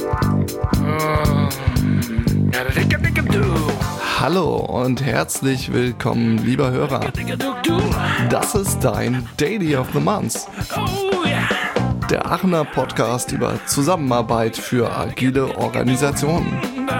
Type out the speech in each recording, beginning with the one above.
Hallo und herzlich willkommen, lieber Hörer. Das ist dein Daily of the Month. Der Aachener Podcast über Zusammenarbeit für agile Organisationen.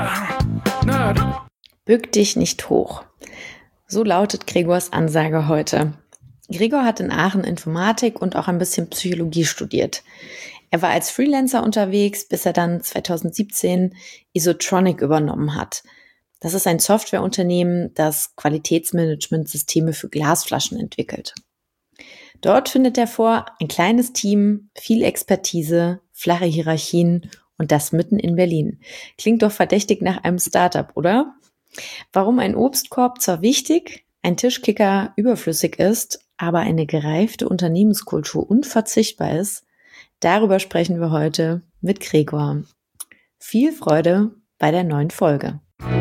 Bück dich nicht hoch. So lautet Gregors Ansage heute. Gregor hat in Aachen Informatik und auch ein bisschen Psychologie studiert. Er war als Freelancer unterwegs, bis er dann 2017 Isotronic übernommen hat. Das ist ein Softwareunternehmen, das Qualitätsmanagementsysteme für Glasflaschen entwickelt. Dort findet er vor, ein kleines Team, viel Expertise, flache Hierarchien und das mitten in Berlin. Klingt doch verdächtig nach einem Startup, oder? Warum ein Obstkorb zwar wichtig, ein Tischkicker überflüssig ist, aber eine gereifte Unternehmenskultur unverzichtbar ist, darüber sprechen wir heute mit Gregor. Viel Freude bei der neuen Folge.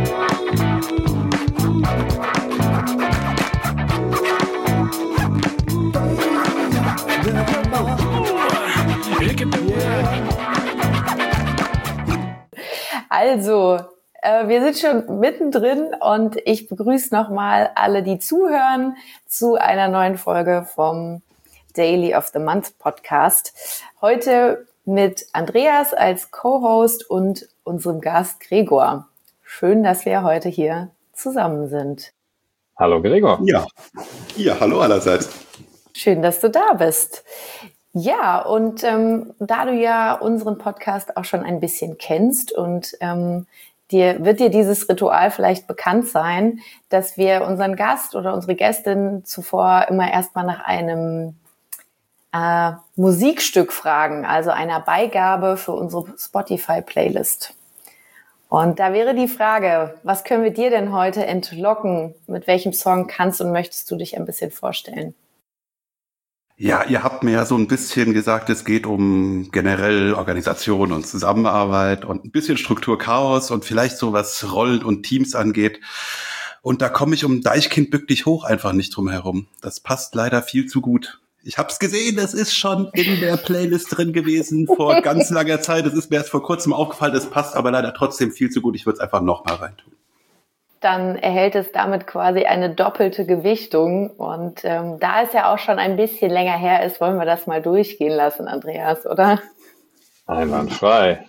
Also, wir sind schon mittendrin und ich begrüße nochmal alle, die zuhören, zu einer neuen Folge vom Daily of the Month Podcast. Heute mit Andreas als Co-Host und unserem Gast Gregor. Schön, dass wir heute hier zusammen sind. Hallo Gregor. Ja, hallo allerseits. Schön, dass du da bist. Ja, und da du ja unseren Podcast auch schon ein bisschen kennst und wird dir dieses Ritual vielleicht bekannt sein, dass wir unseren Gast oder unsere Gästin zuvor immer erstmal nach einem Musikstück fragen, also einer Beigabe für unsere Spotify-Playlist. Und da wäre die Frage, was können wir dir denn heute entlocken? Mit welchem Song kannst und möchtest du dich ein bisschen vorstellen? Ja, ihr habt mir ja so ein bisschen gesagt, es geht um generell Organisation und Zusammenarbeit und ein bisschen Strukturchaos und vielleicht so was Rollen und Teams angeht. Und da komme ich um Deichkind bück dich hoch einfach nicht drum herum. Das passt leider viel zu gut. Ich hab's gesehen, das ist schon in der Playlist drin gewesen vor ganz langer Zeit. Das ist mir erst vor kurzem aufgefallen, das passt aber leider trotzdem viel zu gut. Ich würde es einfach nochmal reintun. Dann erhält es damit quasi eine doppelte Gewichtung. Und da es ja auch schon ein bisschen länger her ist, wollen wir das mal durchgehen lassen, Andreas, oder? Einwandfrei.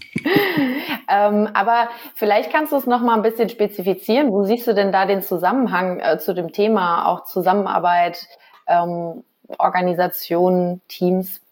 Aber vielleicht kannst du es noch mal ein bisschen spezifizieren. Wo siehst du denn da den Zusammenhang zu dem Thema, auch Zusammenarbeit, Organisationen, Teams?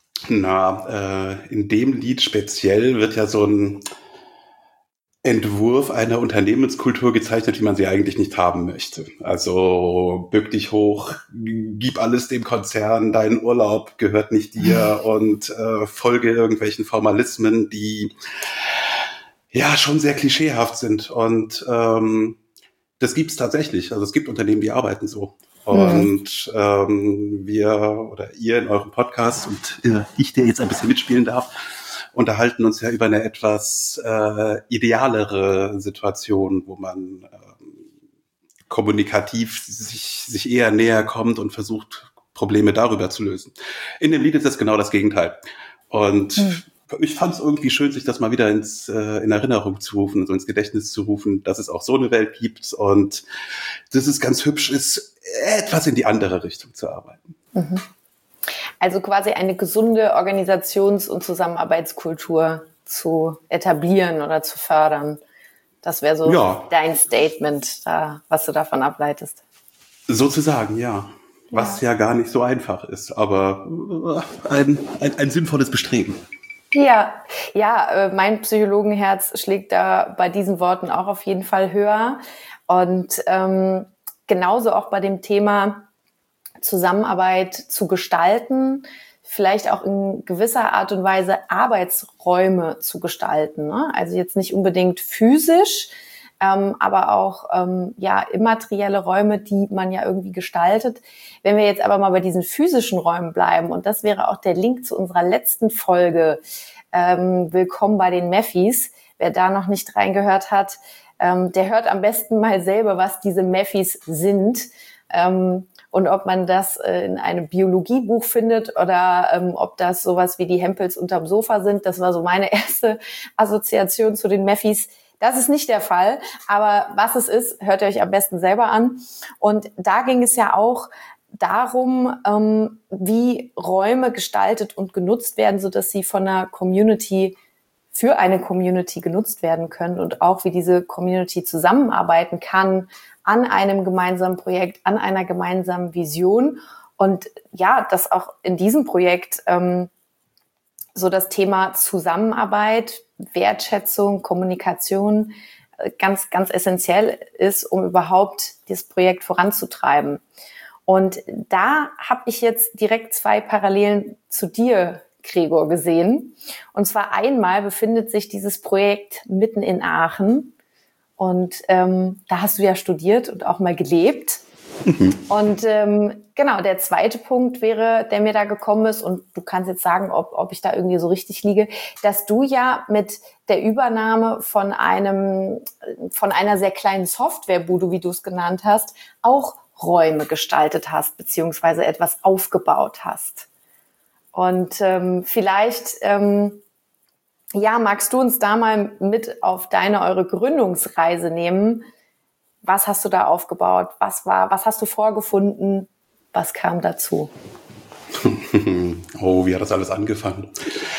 In dem Lied speziell wird ja so ein Entwurf einer Unternehmenskultur gezeichnet, wie man sie eigentlich nicht haben möchte. Also bück dich hoch, gib alles dem Konzern, dein Urlaub gehört nicht dir und folge irgendwelchen Formalismen, die ja schon sehr klischeehaft sind. Und das gibt's tatsächlich. Also es gibt Unternehmen, die arbeiten so. Und wir oder ihr in eurem Podcast und ich, der jetzt ein bisschen mitspielen darf, unterhalten uns ja über eine etwas idealere Situation, wo man kommunikativ sich eher näher kommt und versucht, Probleme darüber zu lösen. In dem Lied ist das genau das Gegenteil. Und ich fand es irgendwie schön, sich das mal wieder in Erinnerung zu rufen, so ins Gedächtnis zu rufen, dass es auch so eine Welt gibt und dass es ganz hübsch ist, etwas in die andere Richtung zu arbeiten. Mhm. Also quasi eine gesunde Organisations- und Zusammenarbeitskultur zu etablieren oder zu fördern. Das wäre so dein Statement, was du davon ableitest. Sozusagen, ja. Was ja gar nicht so einfach ist, aber ein sinnvolles Bestreben. Ja, mein Psychologenherz schlägt da bei diesen Worten auch auf jeden Fall höher. Und genauso auch bei dem Thema Zusammenarbeit zu gestalten, vielleicht auch in gewisser Art und Weise Arbeitsräume zu gestalten, ne? Also jetzt nicht unbedingt physisch, aber auch immaterielle Räume, die man ja irgendwie gestaltet. Wenn wir jetzt aber mal bei diesen physischen Räumen bleiben, und das wäre auch der Link zu unserer letzten Folge, Willkommen bei den Meffis. Wer da noch nicht reingehört hat, der hört am besten mal selber, was diese Meffis sind. Und ob man das in einem Biologiebuch findet oder ob das sowas wie die Hempels unterm Sofa sind, das war so meine erste Assoziation zu den Meffis. Das ist nicht der Fall, aber was es ist, hört ihr euch am besten selber an. Und da ging es ja auch darum, wie Räume gestaltet und genutzt werden, sodass sie von einer Community für eine Community genutzt werden können und auch wie diese Community zusammenarbeiten kann an einem gemeinsamen Projekt, an einer gemeinsamen Vision. Und ja, dass auch in diesem Projekt so das Thema Zusammenarbeit, Wertschätzung, Kommunikation ganz, ganz essentiell ist, um überhaupt das Projekt voranzutreiben. Und da habe ich jetzt direkt 2 Parallelen zu dir, Gregor, gesehen. Und zwar einmal befindet sich dieses Projekt mitten in Aachen. Und da hast du ja studiert und auch mal gelebt. Und genau, der zweite Punkt wäre, der mir da gekommen ist, und du kannst jetzt sagen, ob ich da irgendwie so richtig liege, dass du ja mit der Übernahme von einer sehr kleinen Softwarebude, wie du es genannt hast, auch Räume gestaltet hast, beziehungsweise etwas aufgebaut hast. Und vielleicht magst du uns da mal mit auf eure Gründungsreise nehmen. Was hast du da aufgebaut? Was hast du vorgefunden? Was kam dazu? Oh, wie hat das alles angefangen?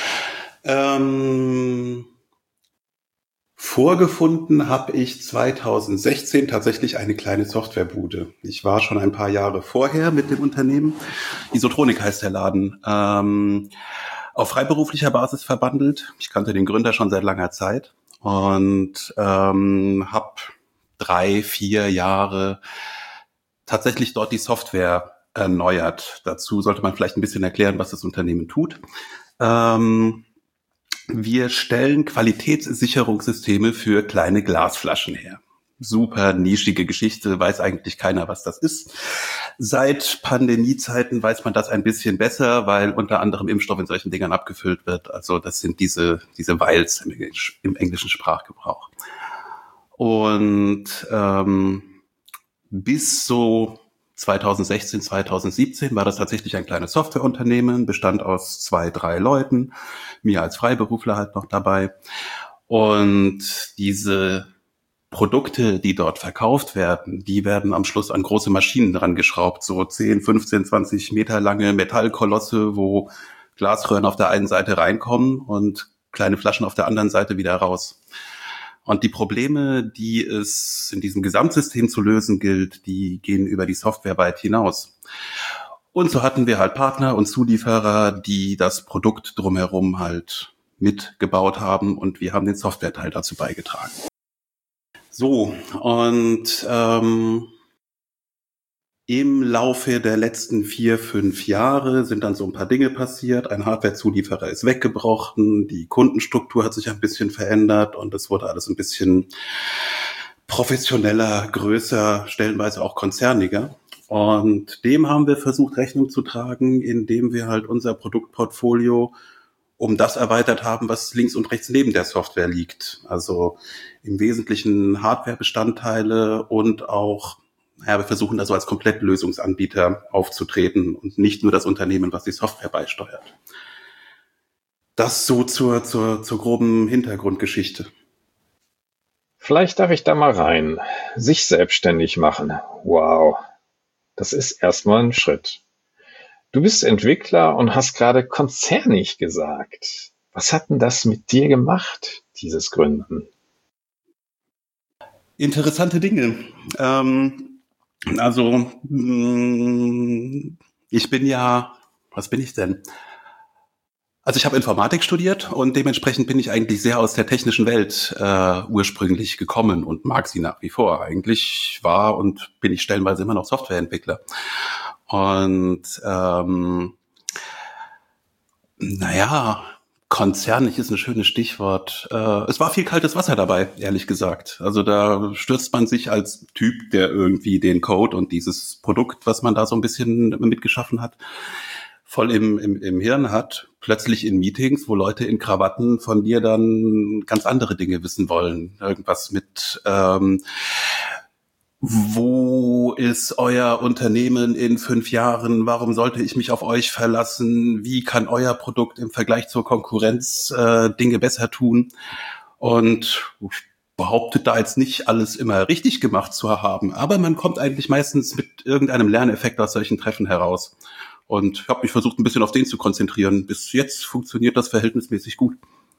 Vorgefunden habe ich 2016 tatsächlich eine kleine Softwarebude. Ich war schon ein paar Jahre vorher mit dem Unternehmen, Isotronik heißt der Laden, auf freiberuflicher Basis verbandelt. Ich kannte den Gründer schon seit langer Zeit und habe 3-4 Jahre tatsächlich dort die Software erneuert. Dazu sollte man vielleicht ein bisschen erklären, was das Unternehmen tut. Wir stellen Qualitätssicherungssysteme für kleine Glasflaschen her. Super nischige Geschichte, weiß eigentlich keiner, was das ist. Seit Pandemiezeiten weiß man das ein bisschen besser, weil unter anderem Impfstoff in solchen Dingern abgefüllt wird. Also das sind diese Vials im englischen Sprachgebrauch. Und bis so 2016, 2017 war das tatsächlich ein kleines Softwareunternehmen, bestand aus 2-3 Leuten, mir als Freiberufler halt noch dabei. Und diese Produkte, die dort verkauft werden, die werden am Schluss an große Maschinen dran geschraubt, so 10, 15, 20 Meter lange Metallkolosse, wo Glasröhren auf der einen Seite reinkommen und kleine Flaschen auf der anderen Seite wieder raus. Und die Probleme, die es in diesem Gesamtsystem zu lösen gilt, die gehen über die Software weit hinaus. Und so hatten wir halt Partner und Zulieferer, die das Produkt drumherum halt mitgebaut haben und wir haben den Softwareteil dazu beigetragen. So, und im Laufe der letzten 4-5 Jahre sind dann so ein paar Dinge passiert. Ein Hardware-Zulieferer ist weggebrochen, die Kundenstruktur hat sich ein bisschen verändert und es wurde alles ein bisschen professioneller, größer, stellenweise auch konzerniger. Und dem haben wir versucht, Rechnung zu tragen, indem wir halt unser Produktportfolio um das erweitert haben, was links und rechts neben der Software liegt. Also im Wesentlichen Hardware-Bestandteile und auch wir versuchen da so als Komplettlösungsanbieter aufzutreten und nicht nur das Unternehmen, was die Software beisteuert. Das so zur groben Hintergrundgeschichte. Vielleicht darf ich da mal rein. Sich selbstständig machen. Wow. Das ist erstmal ein Schritt. Du bist Entwickler und hast gerade konzernig gesagt. Was hat denn das mit dir gemacht, dieses Gründen? Interessante Dinge. Ich bin ja, was bin ich denn? Also ich habe Informatik studiert und dementsprechend bin ich eigentlich sehr aus der technischen Welt ursprünglich gekommen und mag sie nach wie vor. Eigentlich war und bin ich stellenweise immer noch Softwareentwickler. Und konzernlich ist ein schönes Stichwort. Es war viel kaltes Wasser dabei, ehrlich gesagt. Also da stürzt man sich als Typ, der irgendwie den Code und dieses Produkt, was man da so ein bisschen mitgeschaffen hat, voll im Hirn hat, plötzlich in Meetings, wo Leute in Krawatten von dir dann ganz andere Dinge wissen wollen. Irgendwas mit wo ist euer Unternehmen in 5 Jahren? Warum sollte ich mich auf euch verlassen? Wie kann euer Produkt im Vergleich zur Konkurrenz Dinge besser tun? Und ich behaupte da jetzt nicht, alles immer richtig gemacht zu haben, aber man kommt eigentlich meistens mit irgendeinem Lerneffekt aus solchen Treffen heraus. Und ich habe mich versucht, ein bisschen auf den zu konzentrieren. Bis jetzt funktioniert das verhältnismäßig gut.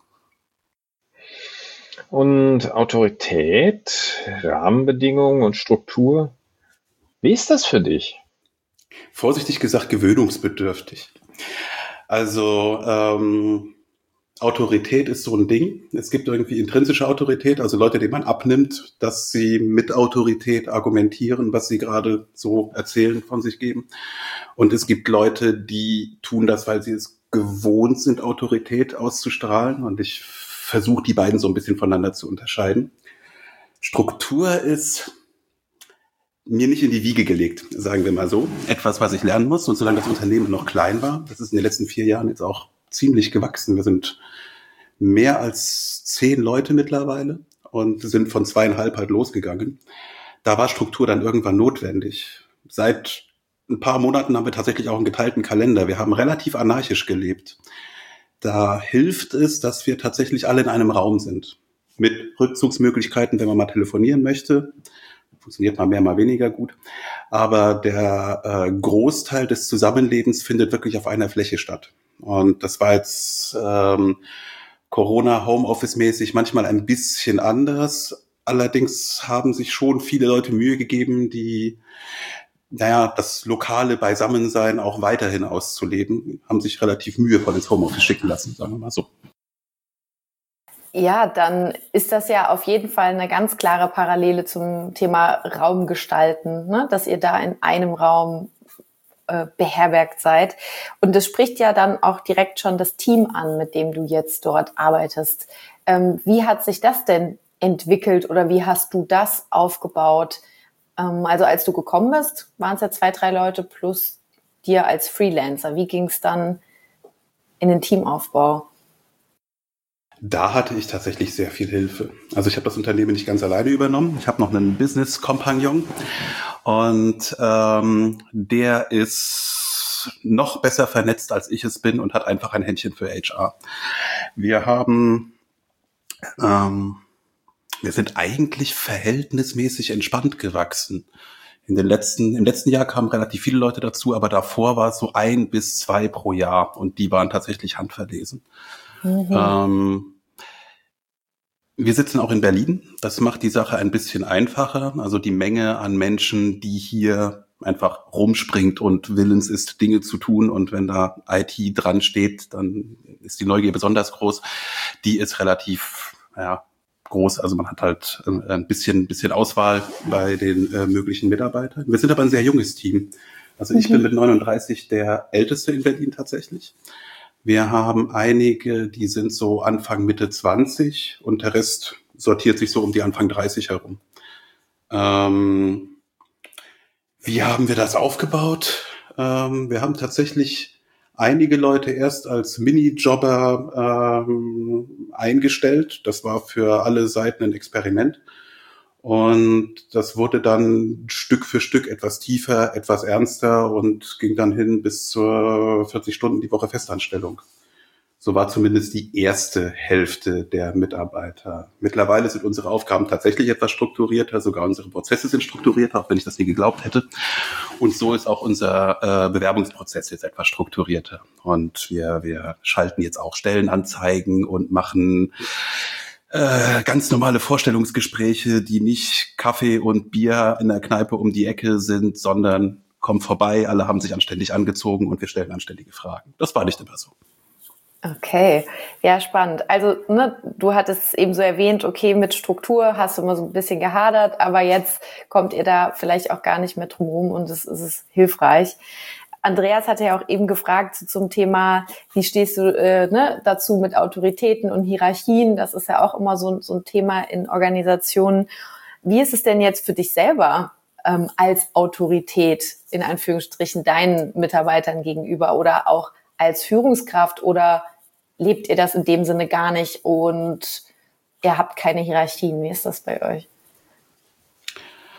Und Autorität, Rahmenbedingungen und Struktur, wie ist das für dich? Vorsichtig gesagt, gewöhnungsbedürftig. Also Autorität ist so ein Ding. Es gibt irgendwie intrinsische Autorität, also Leute, denen man abnimmt, dass sie mit Autorität argumentieren, was sie gerade so erzählen, von sich geben. Und es gibt Leute, die tun das, weil sie es gewohnt sind, Autorität auszustrahlen. Und ich versuche, die beiden so ein bisschen voneinander zu unterscheiden. Struktur ist mir nicht in die Wiege gelegt, sagen wir mal so. Etwas, was ich lernen muss. Und solange das Unternehmen noch klein war, das ist in den letzten 4 Jahren jetzt auch ziemlich gewachsen. Wir sind mehr als 10 Leute mittlerweile und sind von 2,5 halt losgegangen. Da war Struktur dann irgendwann notwendig. Seit ein paar Monaten haben wir tatsächlich auch einen geteilten Kalender. Wir haben relativ anarchisch gelebt. Da hilft es, dass wir tatsächlich alle in einem Raum sind. Mit Rückzugsmöglichkeiten, wenn man mal telefonieren möchte. Funktioniert mal mehr, mal weniger gut. Aber der Großteil des Zusammenlebens findet wirklich auf einer Fläche statt. Und das war jetzt Corona, Homeoffice-mäßig manchmal ein bisschen anders. Allerdings haben sich schon viele Leute Mühe gegeben, das lokale Beisammensein auch weiterhin auszuleben, haben sich relativ mühevoll ins Homeoffice schicken lassen, sagen wir mal so. Ja, dann ist das ja auf jeden Fall eine ganz klare Parallele zum Thema Raum gestalten, ne? Dass ihr da in einem Raum beherbergt seid. Und das spricht ja dann auch direkt schon das Team an, mit dem du jetzt dort arbeitest. Wie hat sich das denn entwickelt oder wie hast du das aufgebaut? Also als du gekommen bist, waren es ja 2, 3 Leute plus dir als Freelancer. Wie ging es dann in den Teamaufbau? Da hatte ich tatsächlich sehr viel Hilfe. Also ich habe das Unternehmen nicht ganz alleine übernommen. Ich habe noch einen Business-Kompagnon und der ist noch besser vernetzt, als ich es bin und hat einfach ein Händchen für HR. Wir sind eigentlich verhältnismäßig entspannt gewachsen. Im letzten Jahr kamen relativ viele Leute dazu, aber davor war es so 1 bis 2 pro Jahr und die waren tatsächlich handverlesen. Wir sitzen auch in Berlin. Das macht die Sache ein bisschen einfacher. Also die Menge an Menschen, die hier einfach rumspringt und willens ist, Dinge zu tun. Und wenn da IT dran steht, dann ist die Neugier besonders groß. Die ist relativ groß. Also man hat halt ein bisschen Auswahl bei den möglichen Mitarbeitern. Wir sind aber ein sehr junges Team. Also ich bin mit 39 der Älteste in Berlin tatsächlich. Wir haben einige, die sind so Anfang, Mitte 20 und der Rest sortiert sich so um die Anfang 30 herum. Wie haben wir das aufgebaut? Wir haben tatsächlich einige Leute erst als Minijobber eingestellt. Das war für alle Seiten ein Experiment. Und das wurde dann Stück für Stück etwas tiefer, etwas ernster und ging dann hin bis zur 40 Stunden die Woche Festanstellung. So war zumindest die erste Hälfte der Mitarbeiter. Mittlerweile sind unsere Aufgaben tatsächlich etwas strukturierter, sogar unsere Prozesse sind strukturierter, auch wenn ich das nie geglaubt hätte. Und so ist auch unser Bewerbungsprozess jetzt etwas strukturierter. Und wir schalten jetzt auch Stellenanzeigen und machen ganz normale Vorstellungsgespräche, die nicht Kaffee und Bier in der Kneipe um die Ecke sind, sondern kommen vorbei, alle haben sich anständig angezogen und wir stellen anständige Fragen. Das war nicht immer so. Okay, ja, spannend. Also, du hattest es eben so erwähnt, okay, mit Struktur hast du immer so ein bisschen gehadert, aber jetzt kommt ihr da vielleicht auch gar nicht mehr drum rum und es ist hilfreich. Andreas hatte ja auch eben gefragt zum Thema, wie stehst du dazu mit Autoritäten und Hierarchien? Das ist ja auch immer so ein Thema in Organisationen. Wie ist es denn jetzt für dich selber als Autorität, in Anführungsstrichen, deinen Mitarbeitern gegenüber oder auch als Führungskraft, oder lebt ihr das in dem Sinne gar nicht und ihr habt keine Hierarchien? Wie ist das bei euch?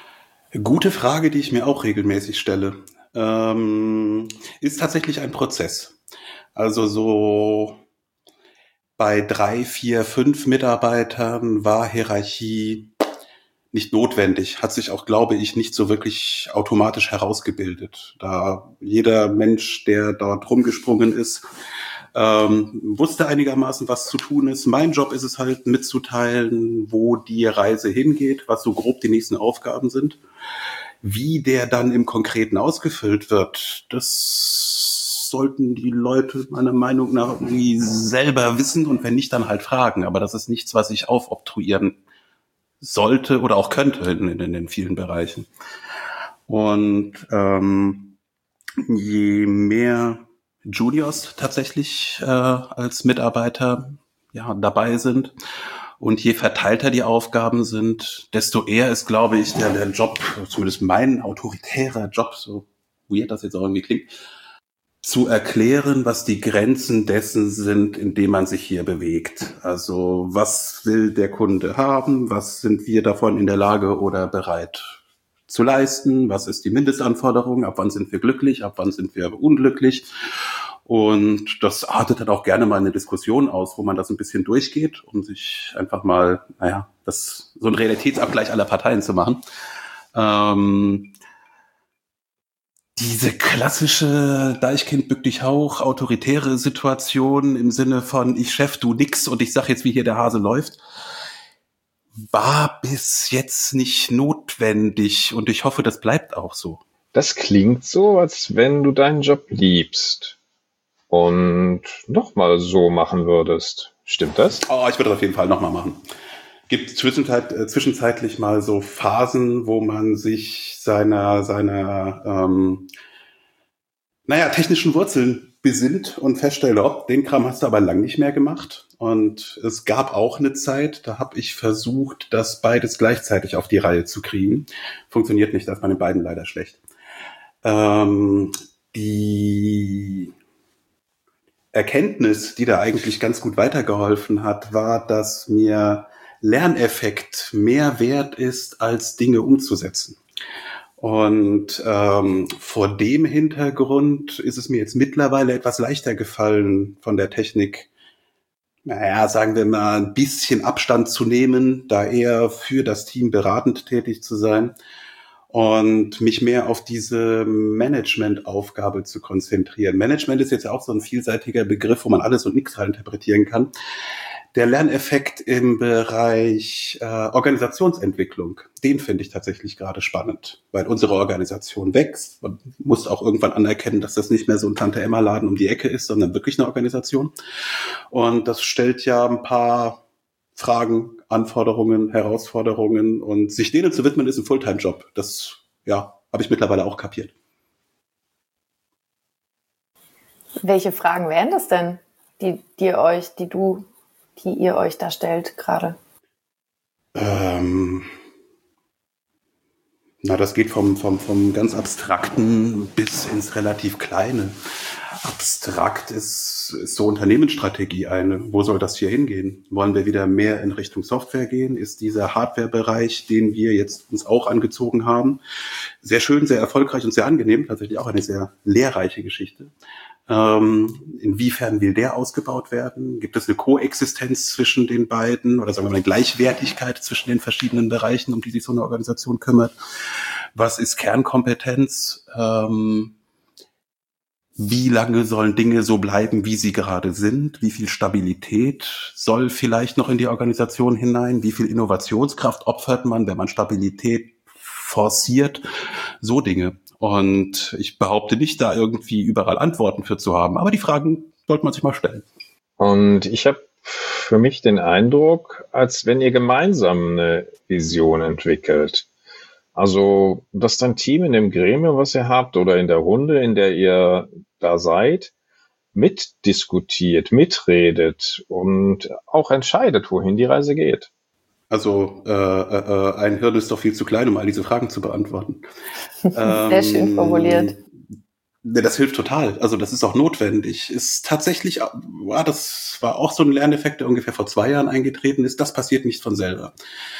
Gute Frage, die ich mir auch regelmäßig stelle. Ist tatsächlich ein Prozess. Also so bei 3, 4, 5 Mitarbeitern war Hierarchie nicht notwendig, hat sich auch, glaube ich, nicht so wirklich automatisch herausgebildet. Da jeder Mensch, der dort rumgesprungen ist, wusste einigermaßen, was zu tun ist. Mein Job ist es halt mitzuteilen, wo die Reise hingeht, was so grob die nächsten Aufgaben sind. Wie der dann im Konkreten ausgefüllt wird, das sollten die Leute meiner Meinung nach irgendwie selber wissen und wenn nicht, dann halt fragen. Aber das ist nichts, was ich aufoktroyieren sollte oder auch könnte in den vielen Bereichen. Und je mehr Juniors tatsächlich als Mitarbeiter dabei sind und je verteilter die Aufgaben sind, desto eher ist, glaube ich, der Job, zumindest mein autoritärer Job, so weird das jetzt auch irgendwie klingt, zu erklären, was die Grenzen dessen sind, in dem man sich hier bewegt. Also was will der Kunde haben, was sind wir davon in der Lage oder bereit zu leisten, was ist die Mindestanforderung, ab wann sind wir glücklich, ab wann sind wir unglücklich. Und das artet dann auch gerne mal eine Diskussion aus, wo man das ein bisschen durchgeht, um sich einfach mal, so einen Realitätsabgleich aller Parteien zu machen. Diese klassische Deichkind bück dich Hauch, autoritäre Situation im Sinne von ich Chef, du nix und ich sag jetzt, wie hier der Hase läuft, war bis jetzt nicht notwendig und ich hoffe, das bleibt auch so. Das klingt so, als wenn du deinen Job liebst und nochmal so machen würdest. Stimmt das? Oh, ich würde das auf jeden Fall nochmal machen. Gibt zwischenzeitlich mal so Phasen, wo man sich seiner technischen Wurzeln besinnt und feststellt, den Kram hast du aber lang nicht mehr gemacht. Und es gab auch eine Zeit, da habe ich versucht, das beides gleichzeitig auf die Reihe zu kriegen. Funktioniert nicht, da ist man in beiden leider schlecht. Die Erkenntnis, die da eigentlich ganz gut weitergeholfen hat, war, dass mir Lerneffekt mehr wert ist, als Dinge umzusetzen. Und vor dem Hintergrund ist es mir jetzt mittlerweile etwas leichter gefallen, von der Technik, sagen wir mal, ein bisschen Abstand zu nehmen, da eher für das Team beratend tätig zu sein und mich mehr auf diese Management-Aufgabe zu konzentrieren. Management ist jetzt ja auch so ein vielseitiger Begriff, wo man alles und nichts interpretieren kann. Der Lerneffekt im Bereich Organisationsentwicklung, den finde ich tatsächlich gerade spannend, weil unsere Organisation wächst. Man muss auch irgendwann anerkennen, dass das nicht mehr so ein Tante-Emma-Laden um die Ecke ist, sondern wirklich eine Organisation. Und das stellt ja ein paar Fragen, Anforderungen, Herausforderungen und sich denen zu widmen, ist ein Fulltime-Job. Das, habe ich mittlerweile auch kapiert. Welche Fragen wären das denn, die ihr euch da stellt gerade? Das geht vom ganz Abstrakten bis ins relativ Kleine. Abstrakt ist so Unternehmensstrategie eine. Wo soll das hier hingehen? Wollen wir wieder mehr in Richtung Software gehen? Ist dieser Hardware-Bereich, den wir jetzt uns auch angezogen haben, sehr schön, sehr erfolgreich und sehr angenehm, tatsächlich auch eine sehr lehrreiche Geschichte. Inwiefern will der ausgebaut werden? Gibt es eine Koexistenz zwischen den beiden oder sagen wir mal eine Gleichwertigkeit zwischen den verschiedenen Bereichen, um die sich so eine Organisation kümmert? Was ist Kernkompetenz? Wie lange sollen Dinge so bleiben, wie sie gerade sind? Wie viel Stabilität soll vielleicht noch in die Organisation hinein? Wie viel Innovationskraft opfert man, wenn man Stabilität forciert? So Dinge. Und ich behaupte nicht, da irgendwie überall Antworten für zu haben. Aber die Fragen sollte man sich mal stellen. Und ich habe für mich den Eindruck, als wenn ihr gemeinsam eine Vision entwickelt. Also, dass dein Team in dem Gremium, was ihr habt, oder in der Runde, in der ihr da seid, mitdiskutiert, mitredet und auch entscheidet, wohin die Reise geht. Also ein Hirn ist doch viel zu klein, um all diese Fragen zu beantworten. Sehr schön formuliert. Das hilft total. Also das ist auch notwendig. Ist tatsächlich, das war auch so ein Lerneffekt, der ungefähr vor 2 Jahren eingetreten ist. Das passiert nicht von selber.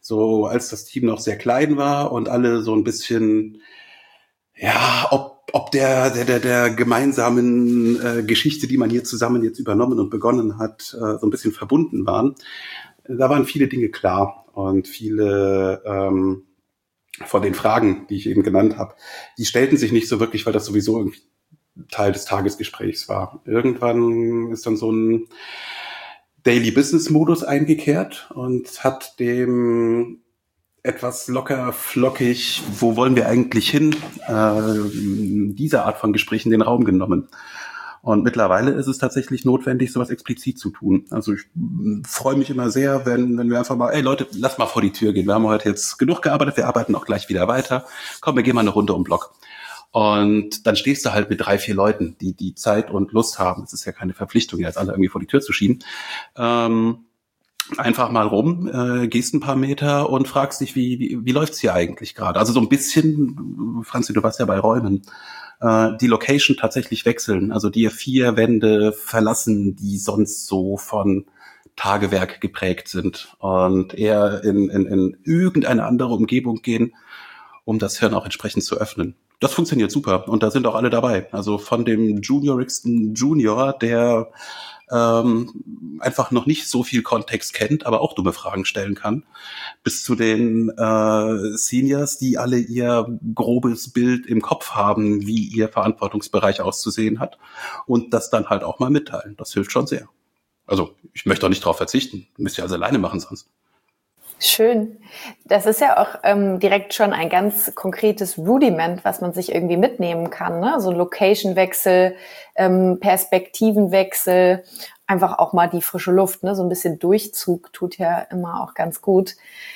So als das Team noch sehr klein war und alle so ein bisschen, ja, ob der gemeinsamen Geschichte, die man hier zusammen jetzt übernommen und begonnen hat, so ein bisschen verbunden waren. Da waren viele Dinge klar und viele von den Fragen, die ich eben genannt habe, die stellten sich nicht so wirklich, weil das sowieso irgendwie Teil des Tagesgesprächs war. Irgendwann ist dann so ein Daily Business Modus eingekehrt und hat dem etwas locker, flockig, wo wollen wir eigentlich hin, diese Art von Gesprächen den Raum genommen. Und mittlerweile ist es tatsächlich notwendig, sowas explizit zu tun. Also ich freue mich immer sehr, wenn wir einfach mal, ey Leute, lass mal vor die Tür gehen. Wir haben heute jetzt genug gearbeitet, wir arbeiten auch gleich wieder weiter. Komm, wir gehen mal eine Runde um den Block. Und dann stehst du halt mit 3, 4 Leuten, die Zeit und Lust haben. Es ist ja keine Verpflichtung, jetzt alle irgendwie vor die Tür zu schieben. Einfach mal rum, gehst ein paar Meter und fragst dich, wie läuft's hier eigentlich gerade? Also so ein bisschen, Franzi, du warst ja bei Räumen, die Location tatsächlich wechseln, also die 4 Wände verlassen, die sonst so von Tagewerk geprägt sind und eher in irgendeine andere Umgebung gehen, um das Hirn auch entsprechend zu öffnen. Das funktioniert super und da sind auch alle dabei. Also von dem juniorigsten Junior, der einfach noch nicht so viel Kontext kennt, aber auch dumme Fragen stellen kann, bis zu den Seniors, die alle ihr grobes Bild im Kopf haben, wie ihr Verantwortungsbereich auszusehen hat und das dann halt auch mal mitteilen. Das hilft schon sehr. Also ich möchte auch nicht drauf verzichten. Müsst ihr also alleine machen sonst. Schön. Das ist ja auch direkt schon ein ganz konkretes Rudiment, was man sich irgendwie mitnehmen kann, ne? So Location-Wechsel, Perspektivenwechsel, einfach auch mal die frische Luft, ne? So ein bisschen Durchzug tut ja immer auch ganz gut.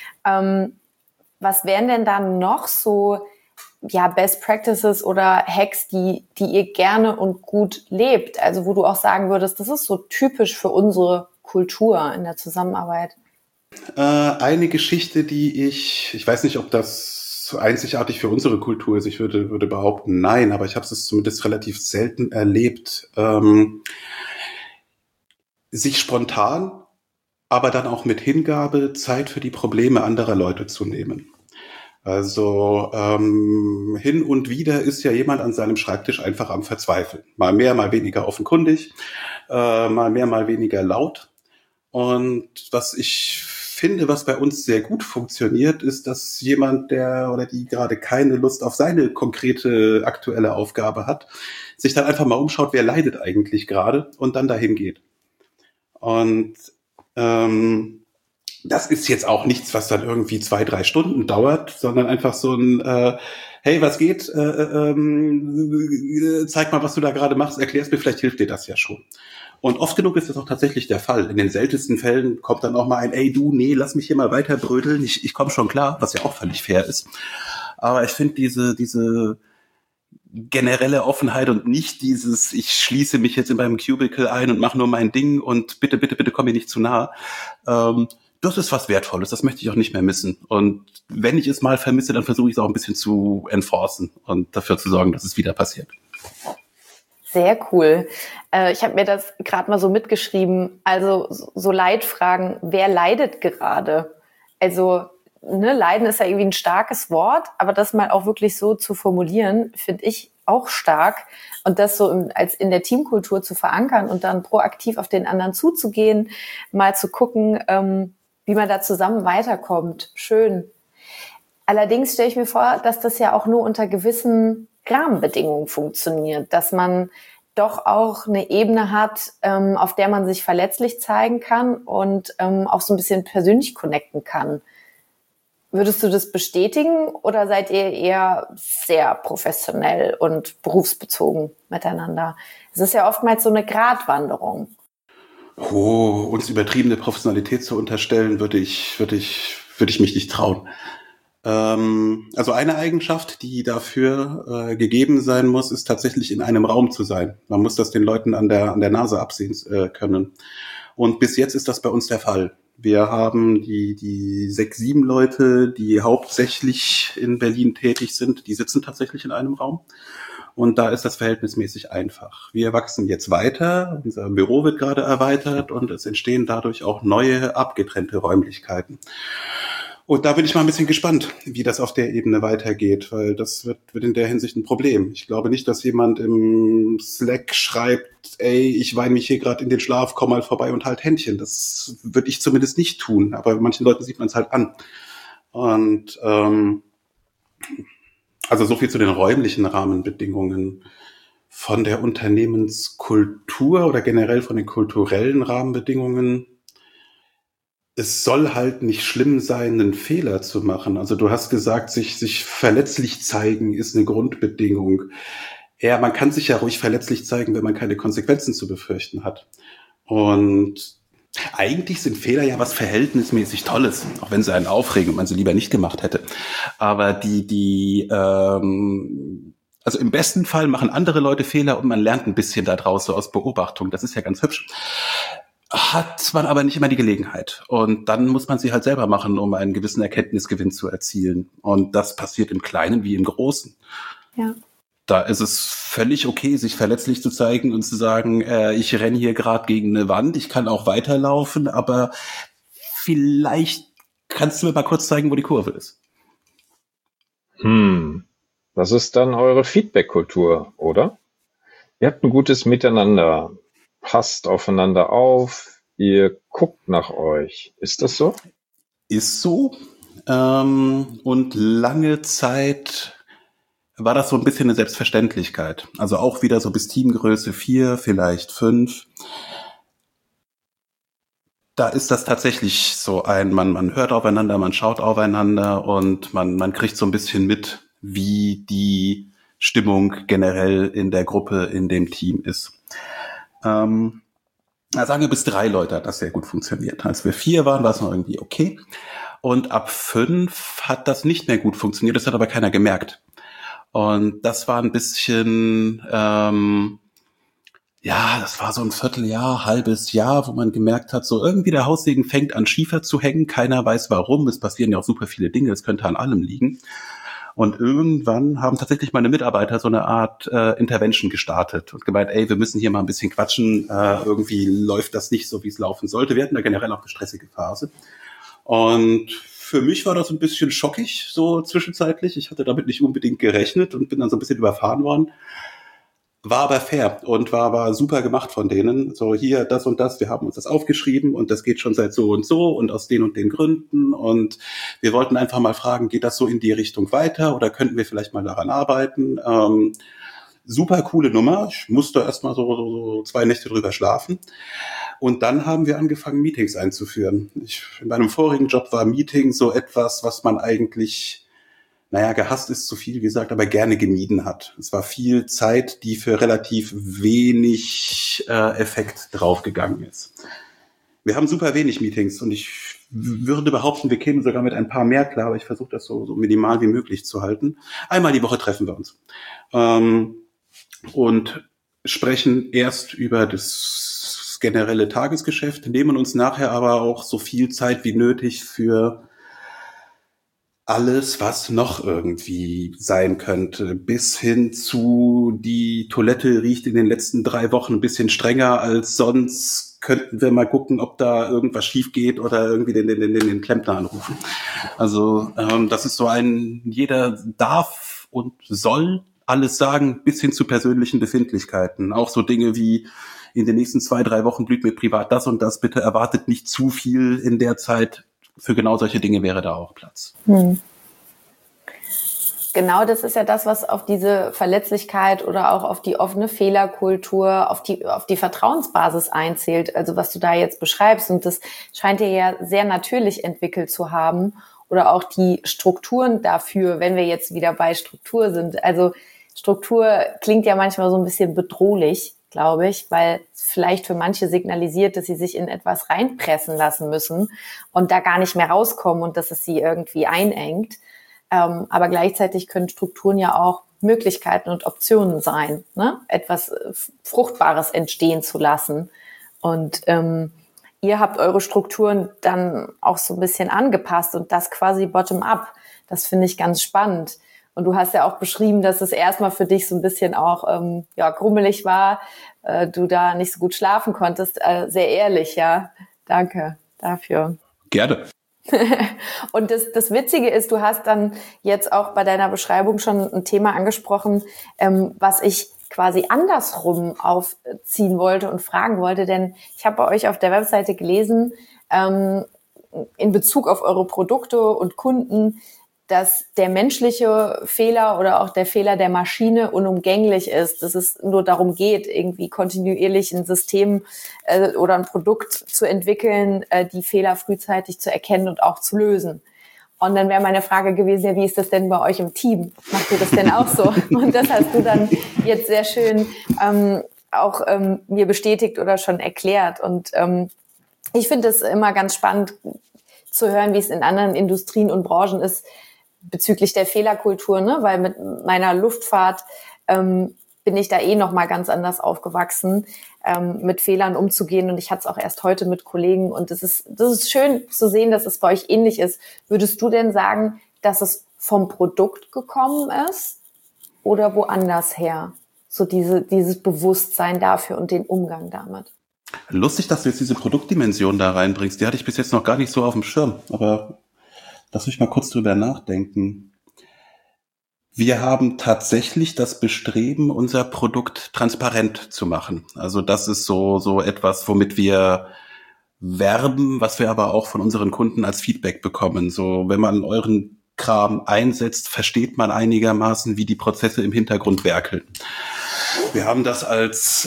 Was wären denn da noch so Best Practices oder Hacks, die ihr gerne und gut lebt? Also wo du auch sagen würdest, das ist so typisch für unsere Kultur in der Zusammenarbeit. Eine Geschichte, die ich weiß nicht, ob das einzigartig für unsere Kultur ist. Ich würde behaupten, nein, aber ich habe es zumindest relativ selten erlebt. Sich spontan, aber dann auch mit Hingabe Zeit für die Probleme anderer Leute zu nehmen. Also hin und wieder ist ja jemand an seinem Schreibtisch einfach am Verzweifeln. Mal mehr, mal weniger offenkundig, mal mehr, mal weniger laut. Und was ich finde, was bei uns sehr gut funktioniert, ist, dass jemand, der oder die gerade keine Lust auf seine konkrete aktuelle Aufgabe hat, sich dann einfach mal umschaut, wer leidet eigentlich gerade und dann dahin geht. Und das ist jetzt auch nichts, was dann irgendwie 2, 3 Stunden dauert, sondern einfach so ein hey, was geht? Zeig mal, was du da gerade machst, erklär's mir, vielleicht hilft dir das ja schon. Und oft genug ist das auch tatsächlich der Fall. In den seltensten Fällen kommt dann auch mal ein, ey du, nee, lass mich hier mal weiter brödeln, ich komme schon klar, was ja auch völlig fair ist. Aber ich finde diese generelle Offenheit und nicht dieses, ich schließe mich jetzt in meinem Cubicle ein und mache nur mein Ding und bitte, bitte, bitte komm mir nicht zu nah. Das ist was Wertvolles, das möchte ich auch nicht mehr missen. Und wenn ich es mal vermisse, dann versuche ich es auch ein bisschen zu enforcen und dafür zu sorgen, dass es wieder passiert. Sehr cool. Ich habe mir das gerade mal so mitgeschrieben. Also so Leitfragen, wer leidet gerade? Also Leiden ist ja irgendwie ein starkes Wort, aber das mal auch wirklich so zu formulieren, finde ich auch stark. Und das so als in der Teamkultur zu verankern und dann proaktiv auf den anderen zuzugehen, mal zu gucken, wie man da zusammen weiterkommt. Schön. Allerdings stelle ich mir vor, dass das ja auch nur unter gewissen Rahmenbedingungen funktioniert, dass man doch auch eine Ebene hat, auf der man sich verletzlich zeigen kann und auch so ein bisschen persönlich connecten kann. Würdest du das bestätigen oder seid ihr eher sehr professionell und berufsbezogen miteinander? Es ist ja oftmals so eine Gratwanderung. Oh, uns übertriebene Professionalität zu unterstellen, würde ich mich nicht trauen. Also eine Eigenschaft, die dafür gegeben sein muss, ist tatsächlich in einem Raum zu sein. Man muss das den Leuten an der Nase absehen können. Und bis jetzt ist das bei uns der Fall. Wir haben die 6, 7 Leute, die hauptsächlich in Berlin tätig sind, die sitzen tatsächlich in einem Raum. Und da ist das verhältnismäßig einfach. Wir wachsen jetzt weiter, unser Büro wird gerade erweitert und es entstehen dadurch auch neue, abgetrennte Räumlichkeiten. Und da bin ich mal ein bisschen gespannt, wie das auf der Ebene weitergeht, weil das wird in der Hinsicht ein Problem. Ich glaube nicht, dass jemand im Slack schreibt, ey, ich weine mich hier gerade in den Schlaf, komm mal vorbei und halt Händchen. Das würde ich zumindest nicht tun, aber manchen Leuten sieht man es halt an. Und also so viel zu den räumlichen Rahmenbedingungen. Von der Unternehmenskultur oder generell von den kulturellen Rahmenbedingungen. Es soll halt nicht schlimm sein, einen Fehler zu machen. Also du hast gesagt, sich verletzlich zeigen ist eine Grundbedingung. Ja, man kann sich ja ruhig verletzlich zeigen, wenn man keine Konsequenzen zu befürchten hat. Und eigentlich sind Fehler ja was verhältnismäßig Tolles, auch wenn sie einen aufregen und man sie lieber nicht gemacht hätte. Aber also im besten Fall machen andere Leute Fehler und man lernt ein bisschen daraus, so aus Beobachtung. Das ist ja ganz hübsch. Hat man aber nicht immer die Gelegenheit. Und dann muss man sie halt selber machen, um einen gewissen Erkenntnisgewinn zu erzielen. Und das passiert im Kleinen wie im Großen. Ja. Da ist es völlig okay, sich verletzlich zu zeigen und zu sagen, ich renne hier gerade gegen eine Wand, ich kann auch weiterlaufen, aber vielleicht kannst du mir mal kurz zeigen, wo die Kurve ist. Das ist dann eure Feedback-Kultur, oder? Ihr habt ein gutes Miteinander, passt aufeinander auf, ihr guckt nach euch. Ist das so? Ist so. Und lange Zeit war das so ein bisschen eine Selbstverständlichkeit. Also auch wieder so bis Teamgröße 4, vielleicht 5. Da ist das tatsächlich so man hört aufeinander, man schaut aufeinander und man kriegt so ein bisschen mit, wie die Stimmung generell in der Gruppe, in dem Team ist. Sagen wir, bis 3 Leute hat das sehr gut funktioniert. Als wir 4 waren, war es noch irgendwie okay. Und ab 5 hat das nicht mehr gut funktioniert. Das hat aber keiner gemerkt. Und das war ein bisschen, das war so ein Vierteljahr, halbes Jahr, wo man gemerkt hat, so irgendwie der Haussegen fängt an Schiefer zu hängen. Keiner weiß warum. Es passieren ja auch super viele Dinge. Es könnte an allem liegen. Und irgendwann haben tatsächlich meine Mitarbeiter so eine Art Intervention gestartet und gemeint, ey, wir müssen hier mal ein bisschen quatschen. Irgendwie läuft das nicht so, wie es laufen sollte. Wir hatten da generell auch eine stressige Phase. Und für mich war das ein bisschen schockig, so zwischenzeitlich. Ich hatte damit nicht unbedingt gerechnet und bin dann so ein bisschen überfahren worden. War aber fair und war super gemacht von denen. So, hier, das und das, wir haben uns das aufgeschrieben und das geht schon seit so und aus den und den Gründen. Und wir wollten einfach mal fragen, geht das so in die Richtung weiter oder könnten wir vielleicht mal daran arbeiten? Super coole Nummer. Ich musste erst mal so 2 Nächte drüber schlafen. Und dann haben wir angefangen, Meetings einzuführen. In meinem vorigen Job war Meeting so etwas, was man eigentlich, gehasst ist zu viel gesagt, aber gerne gemieden hat. Es war viel Zeit, die für relativ wenig Effekt draufgegangen ist. Wir haben super wenig Meetings und ich würde behaupten, wir kämen sogar mit ein paar mehr klar, aber ich versuche das so minimal wie möglich zu halten. Einmal die Woche treffen wir uns und sprechen erst über das generelle Tagesgeschäft, nehmen uns nachher aber auch so viel Zeit wie nötig für alles, was noch irgendwie sein könnte, bis hin zu die Toilette riecht in den letzten 3 Wochen ein bisschen strenger als sonst, könnten wir mal gucken, ob da irgendwas schief geht oder irgendwie den Klempner anrufen. Also das ist so jeder darf und soll alles sagen, bis hin zu persönlichen Befindlichkeiten. Auch so Dinge wie, in den nächsten 2, 3 Wochen blüht mir privat das und das, bitte erwartet nicht zu viel in der Zeit. Für genau solche Dinge wäre da auch Platz. Genau, das ist ja das, was auf diese Verletzlichkeit oder auch auf die offene Fehlerkultur, auf die Vertrauensbasis einzählt, also was du da jetzt beschreibst. Und das scheint dir ja sehr natürlich entwickelt zu haben oder auch die Strukturen dafür, wenn wir jetzt wieder bei Struktur sind. Also Struktur klingt ja manchmal so ein bisschen bedrohlich, glaube ich, weil es vielleicht für manche signalisiert, dass sie sich in etwas reinpressen lassen müssen und da gar nicht mehr rauskommen und dass es sie irgendwie einengt. Aber gleichzeitig können Strukturen ja auch Möglichkeiten und Optionen sein, ne? Etwas Fruchtbares entstehen zu lassen. Und ihr habt eure Strukturen dann auch so ein bisschen angepasst und das quasi bottom-up. Das finde ich ganz spannend. Und du hast ja auch beschrieben, dass es erstmal für dich so ein bisschen auch grummelig war, du da nicht so gut schlafen konntest. Sehr ehrlich, ja. Danke dafür. Gerne. Und das Witzige ist, du hast dann jetzt auch bei deiner Beschreibung schon ein Thema angesprochen, was ich quasi andersrum aufziehen wollte und fragen wollte, denn ich habe bei euch auf der Webseite gelesen, in Bezug auf eure Produkte und Kunden, dass der menschliche Fehler oder auch der Fehler der Maschine unumgänglich ist, dass es nur darum geht, irgendwie kontinuierlich ein System oder ein Produkt zu entwickeln, die Fehler frühzeitig zu erkennen und auch zu lösen. Und dann wäre meine Frage gewesen, ja, wie ist das denn bei euch im Team? Macht ihr das denn auch so? Und das hast du dann jetzt sehr schön auch mir bestätigt oder schon erklärt. Und ich finde es immer ganz spannend zu hören, wie es in anderen Industrien und Branchen ist bezüglich der Fehlerkultur, ne? Weil mit meiner Luftfahrt bin ich da noch mal ganz anders aufgewachsen, mit Fehlern umzugehen. Und ich hatte es auch erst heute mit Kollegen. Und das ist schön zu sehen, dass es bei euch ähnlich ist. Würdest du denn sagen, dass es vom Produkt gekommen ist oder woanders her? So dieses Bewusstsein dafür und den Umgang damit. Lustig, dass du jetzt diese Produktdimension da reinbringst. Die hatte ich bis jetzt noch gar nicht so auf dem Schirm. Aber lass mich mal kurz drüber nachdenken. Wir haben tatsächlich das Bestreben, unser Produkt transparent zu machen. Also das ist so etwas, womit wir werben, was wir aber auch von unseren Kunden als Feedback bekommen. So, wenn man euren Kram einsetzt, versteht man einigermaßen, wie die Prozesse im Hintergrund werkeln. Wir haben das als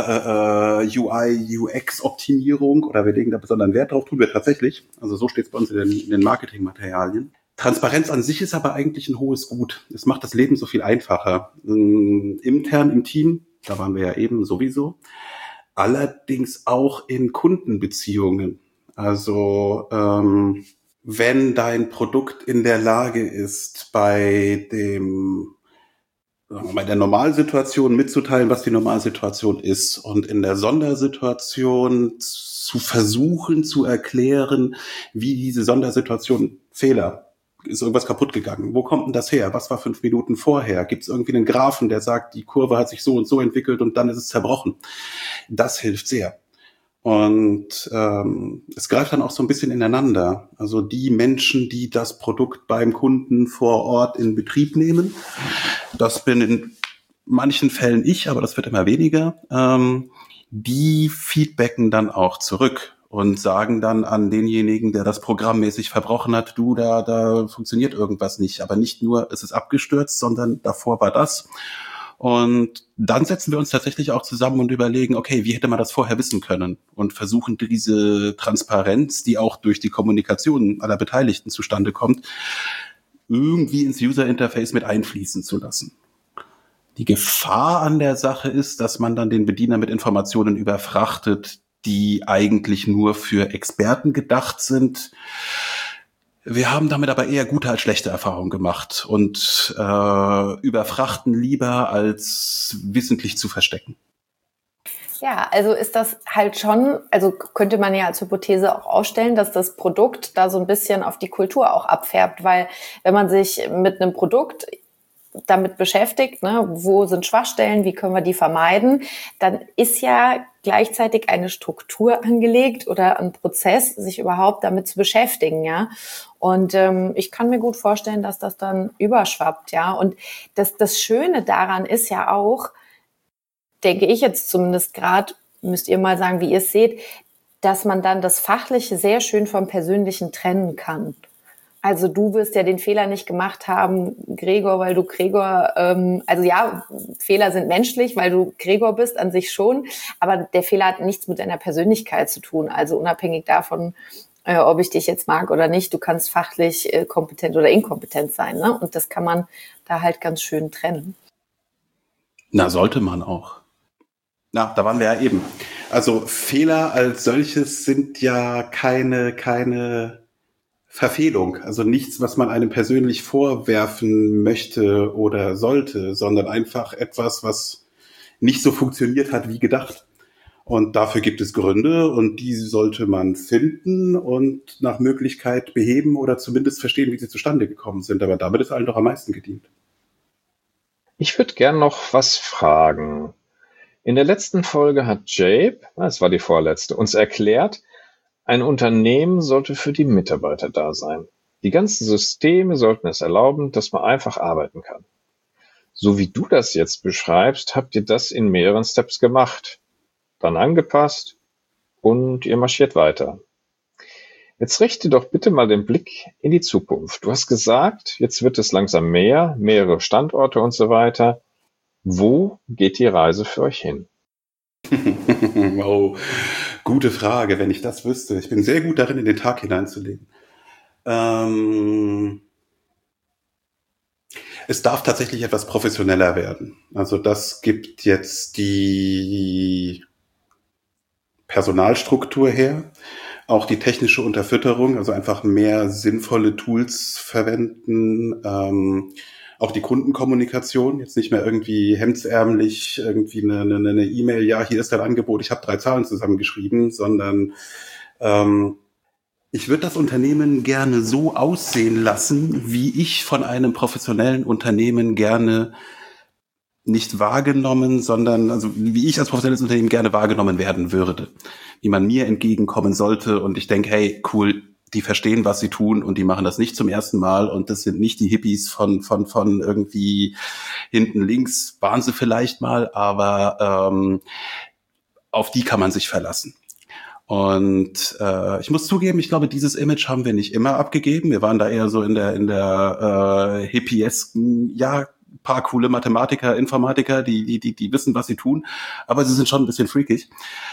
UI, UX-Optimierung oder wir legen da besonderen Wert drauf, tun wir tatsächlich. Also so steht es bei uns in den Marketingmaterialien. Transparenz an sich ist aber eigentlich ein hohes Gut. Es macht das Leben so viel einfacher. Intern im Team, da waren wir ja eben sowieso, allerdings auch in Kundenbeziehungen. Also wenn dein Produkt in der Lage ist, bei der Normalsituation mitzuteilen, was die Normalsituation ist und in der Sondersituation zu versuchen zu erklären, wie diese Sondersituation Fehler, ist irgendwas kaputt gegangen, wo kommt denn das her, was war 5 Minuten vorher, gibt es irgendwie einen Graphen, der sagt, die Kurve hat sich so und so entwickelt und dann ist es zerbrochen. Das hilft sehr. Und es greift dann auch so ein bisschen ineinander. Also die Menschen, die das Produkt beim Kunden vor Ort in Betrieb nehmen, das bin in manchen Fällen ich, aber das wird immer weniger, die feedbacken dann auch zurück und sagen dann an denjenigen, der das programmmäßig verbrochen hat, du, da funktioniert irgendwas nicht. Aber nicht nur, es ist abgestürzt, sondern davor war das. Und dann setzen wir uns tatsächlich auch zusammen und überlegen, okay, wie hätte man das vorher wissen können? Und versuchen diese Transparenz, die auch durch die Kommunikation aller Beteiligten zustande kommt, irgendwie ins User-Interface mit einfließen zu lassen. Die Gefahr an der Sache ist, dass man dann den Bediener mit Informationen überfrachtet, die eigentlich nur für Experten gedacht sind. Wir haben damit aber eher gute als schlechte Erfahrungen gemacht und überfrachten lieber, als wissentlich zu verstecken. Ja, also ist das halt schon, also könnte man ja als Hypothese auch aufstellen, dass das Produkt da so ein bisschen auf die Kultur auch abfärbt, weil wenn man sich mit einem Produkt damit beschäftigt, ne, wo sind Schwachstellen, wie können wir die vermeiden, dann ist ja gleichzeitig eine Struktur angelegt oder ein Prozess, sich überhaupt damit zu beschäftigen, ja. Und ich kann mir gut vorstellen, dass das dann überschwappt, ja. Und das Schöne daran ist ja auch, denke ich jetzt zumindest gerade, müsst ihr mal sagen, wie ihr es seht, dass man dann das Fachliche sehr schön vom Persönlichen trennen kann. Also du wirst ja den Fehler nicht gemacht haben, Gregor, weil du Gregor, also ja, Fehler sind menschlich, weil du Gregor bist an sich schon, aber der Fehler hat nichts mit deiner Persönlichkeit zu tun. Also unabhängig davon, ob ich dich jetzt mag oder nicht, du kannst fachlich kompetent oder inkompetent sein, ne? Und das kann man da halt ganz schön trennen. Na, sollte man auch. Na, da waren wir ja eben. Also Fehler als solches sind ja keine Verfehlung, also nichts, was man einem persönlich vorwerfen möchte oder sollte, sondern einfach etwas, was nicht so funktioniert hat wie gedacht. Und dafür gibt es Gründe und die sollte man finden und nach Möglichkeit beheben oder zumindest verstehen, wie sie zustande gekommen sind. Aber damit ist allen doch am meisten gedient. Ich würde gern noch was fragen. In der letzten Folge hat Jabe, das war die vorletzte, uns erklärt, Ein Unternehmen sollte für die Mitarbeiter da sein. Die ganzen Systeme sollten es erlauben, dass man einfach arbeiten kann. So wie du das jetzt beschreibst, habt ihr das in mehreren Steps gemacht, dann angepasst und ihr marschiert weiter. Jetzt richte doch bitte mal den Blick in die Zukunft. Du hast gesagt, jetzt wird es langsam mehr, mehrere Standorte und so weiter. Wo geht die Reise für euch hin? Oh, gute Frage, wenn ich das wüsste. Ich bin sehr gut darin, in den Tag hineinzulegen. Es darf tatsächlich etwas professioneller werden. Also das gibt jetzt die Personalstruktur her, auch die technische Unterfütterung, also einfach mehr sinnvolle Tools verwenden, auch die Kundenkommunikation, jetzt nicht mehr irgendwie hemdsärmlich irgendwie eine E-Mail, ja, hier ist dein Angebot, ich habe 3 Zahlen zusammengeschrieben, sondern ich würde das Unternehmen gerne so aussehen lassen, wie ich von einem professionellen Unternehmen gerne nicht wahrgenommen, sondern also wie ich als professionelles Unternehmen gerne wahrgenommen werden würde, wie man mir entgegenkommen sollte. Und ich denke, hey, cool, die verstehen, was sie tun und die machen das nicht zum ersten Mal und das sind nicht die Hippies von irgendwie hinten links, waren sie vielleicht mal, aber auf die kann man sich verlassen. Und ich muss zugeben, ich glaube, dieses Image haben wir nicht immer abgegeben. Wir waren da eher so in der hippiesken, ja, paar coole Mathematiker, Informatiker, die wissen, was sie tun, aber sie sind schon ein bisschen freakig.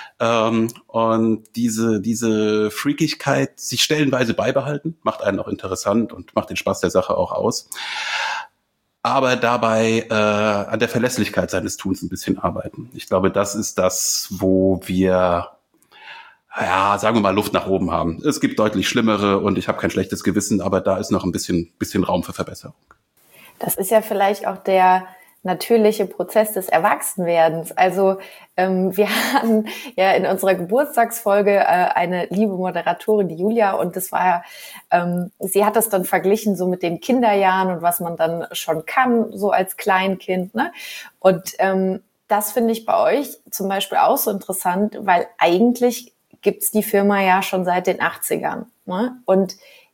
Und diese Freakigkeit sich stellenweise beibehalten, macht einen auch interessant und macht den Spaß der Sache auch aus. Aber dabei an der Verlässlichkeit seines Tuns ein bisschen arbeiten. Ich glaube, das ist das, wo wir, ja, sagen wir mal, Luft nach oben haben. Es gibt deutlich schlimmere und ich habe kein schlechtes Gewissen, aber da ist noch ein bisschen Raum für Verbesserung. Das ist ja vielleicht auch der natürliche Prozess des Erwachsenwerdens. Also wir hatten ja in unserer Geburtstagsfolge eine liebe Moderatorin, die Julia, und das war sie hat das dann verglichen so mit den Kinderjahren und was man dann schon kann, so als Kleinkind, ne? Und das finde ich bei euch zum Beispiel auch so interessant, weil eigentlich gibt's die Firma ja schon seit den 80ern, ne? Und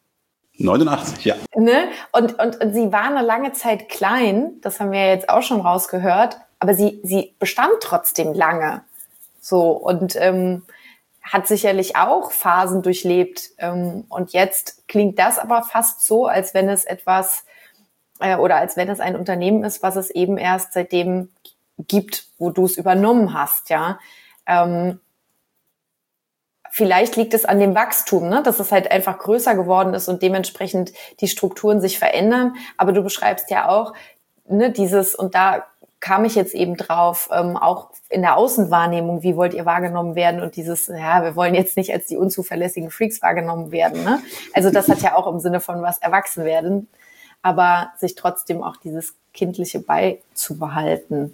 89, ja. Ne? Und sie war eine lange Zeit klein, das haben wir ja jetzt auch schon rausgehört, aber sie bestand trotzdem lange. So, und hat sicherlich auch Phasen durchlebt. Und jetzt klingt das aber fast so, als wenn es etwas oder als wenn es ein Unternehmen ist, was es eben erst seitdem gibt, wo du es übernommen hast, ja. Vielleicht liegt es an dem Wachstum, ne? Dass es halt einfach größer geworden ist und dementsprechend die Strukturen sich verändern. Aber du beschreibst ja auch, ne, dieses, und da kam ich jetzt eben drauf, auch in der Außenwahrnehmung, wie wollt ihr wahrgenommen werden? Und dieses, ja, wir wollen jetzt nicht als die unzuverlässigen Freaks wahrgenommen werden, ne? Also das hat ja auch im Sinne von was erwachsen werden, aber sich trotzdem auch dieses Kindliche beizubehalten.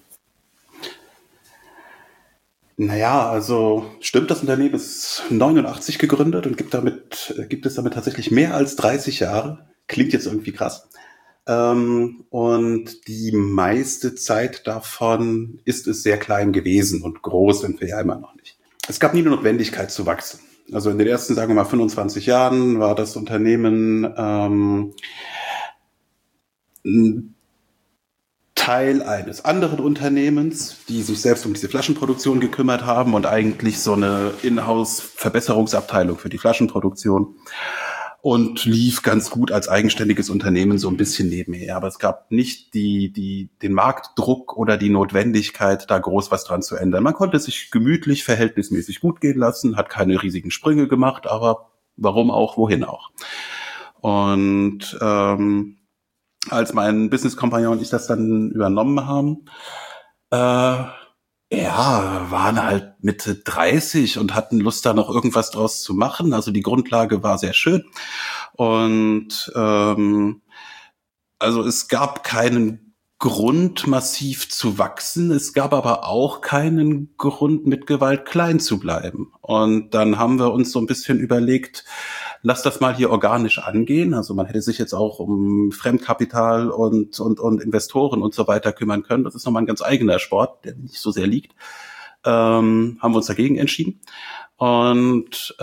Naja, also stimmt, das Unternehmen ist 89 gegründet und gibt es damit tatsächlich mehr als 30 Jahre. Klingt jetzt irgendwie krass. Und die meiste Zeit davon ist es sehr klein gewesen und groß sind wir ja immer noch nicht. Es gab nie eine Notwendigkeit zu wachsen. Also in den ersten, sagen wir mal, 25 Jahren war das Unternehmen Teil eines anderen Unternehmens, die sich selbst um diese Flaschenproduktion gekümmert haben und eigentlich so eine Inhouse-Verbesserungsabteilung für die Flaschenproduktion und lief ganz gut als eigenständiges Unternehmen so ein bisschen nebenher. Aber es gab nicht den Marktdruck oder die Notwendigkeit, da groß was dran zu ändern. Man konnte sich gemütlich, verhältnismäßig gut gehen lassen, hat keine riesigen Sprünge gemacht, aber warum auch, wohin auch. Und als mein Business-Kompagnon und ich das dann übernommen haben, waren halt Mitte 30 und hatten Lust, da noch irgendwas draus zu machen. Also die Grundlage war sehr schön. Und also es gab keinen Grund, massiv zu wachsen. Es gab aber auch keinen Grund, mit Gewalt klein zu bleiben. Und dann haben wir uns so ein bisschen überlegt, lass das mal hier organisch angehen. Also man hätte sich jetzt auch um Fremdkapital und Investoren und so weiter kümmern können. Das ist nochmal ein ganz eigener Sport, der nicht so sehr liegt. Haben wir uns dagegen entschieden und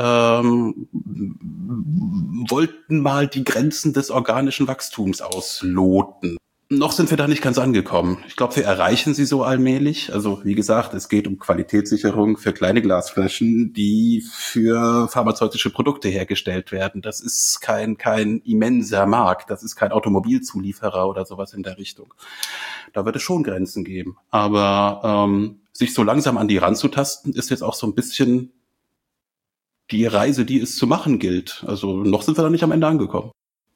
wollten mal die Grenzen des organischen Wachstums ausloten. Noch sind wir da nicht ganz angekommen. Ich glaube, wir erreichen sie so allmählich. Also wie gesagt, es geht um Qualitätssicherung für kleine Glasflaschen, die für pharmazeutische Produkte hergestellt werden. Das ist kein immenser Markt. Das ist kein Automobilzulieferer oder sowas in der Richtung. Da wird es schon Grenzen geben. Aber sich so langsam an die ranzutasten, ist jetzt auch so ein bisschen die Reise, die es zu machen gilt. Also noch sind wir da nicht am Ende angekommen.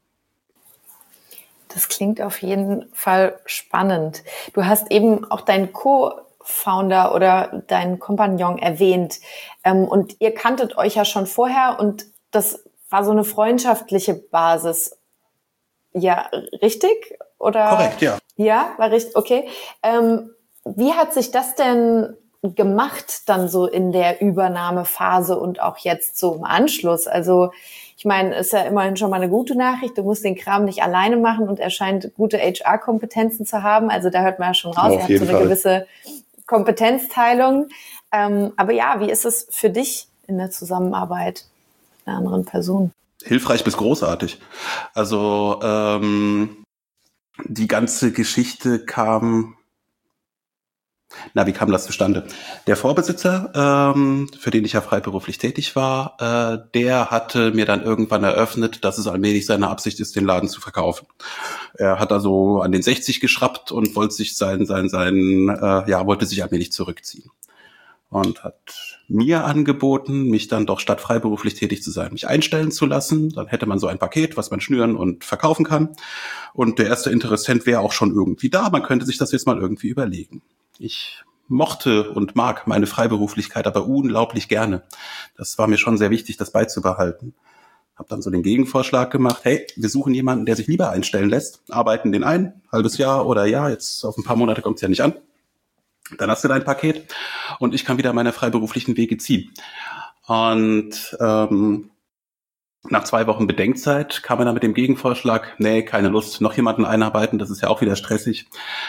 Das klingt auf jeden Fall spannend. Du hast eben auch deinen Co-Founder oder deinen Kompagnon erwähnt. Und ihr kanntet euch ja schon vorher und das war so eine freundschaftliche Basis. Ja, richtig? Oder? Korrekt, ja. Ja, war richtig, okay. Wie hat sich das denn gemacht dann so in der Übernahmephase und auch jetzt so im Anschluss? Also ich meine, ist ja immerhin schon mal eine gute Nachricht. Du musst den Kram nicht alleine machen und er scheint gute HR-Kompetenzen zu haben. Also da hört man ja schon raus, er hat so eine gewisse Kompetenzteilung. Aber ja, wie ist es für dich in der Zusammenarbeit mit einer anderen Person? Hilfreich bis großartig. Also die ganze Geschichte kam... wie kam das zustande? Der Vorbesitzer, für den ich ja freiberuflich tätig war, der hatte mir dann irgendwann eröffnet, dass es allmählich seine Absicht ist, den Laden zu verkaufen. Er hat also an den 60 geschraubt und wollte sich wollte sich allmählich zurückziehen. Und hat mir angeboten, mich dann doch statt freiberuflich tätig zu sein, mich einstellen zu lassen. Dann hätte man so ein Paket, was man schnüren und verkaufen kann. Und der erste Interessent wäre auch schon irgendwie da. Man könnte sich das jetzt mal irgendwie überlegen. Ich mochte und mag meine Freiberuflichkeit aber unglaublich gerne. Das war mir schon sehr wichtig, das beizubehalten. Hab dann so den Gegenvorschlag gemacht, hey, wir suchen jemanden, der sich lieber einstellen lässt, arbeiten den ein, halbes Jahr oder Jahr, jetzt auf ein paar Monate kommt es ja nicht an. Dann hast du dein Paket und ich kann wieder meine freiberuflichen Wege ziehen. Und nach 2 Wochen Bedenkzeit kam er dann mit dem Gegenvorschlag, nee, keine Lust, noch jemanden einarbeiten, das ist ja auch wieder stressig.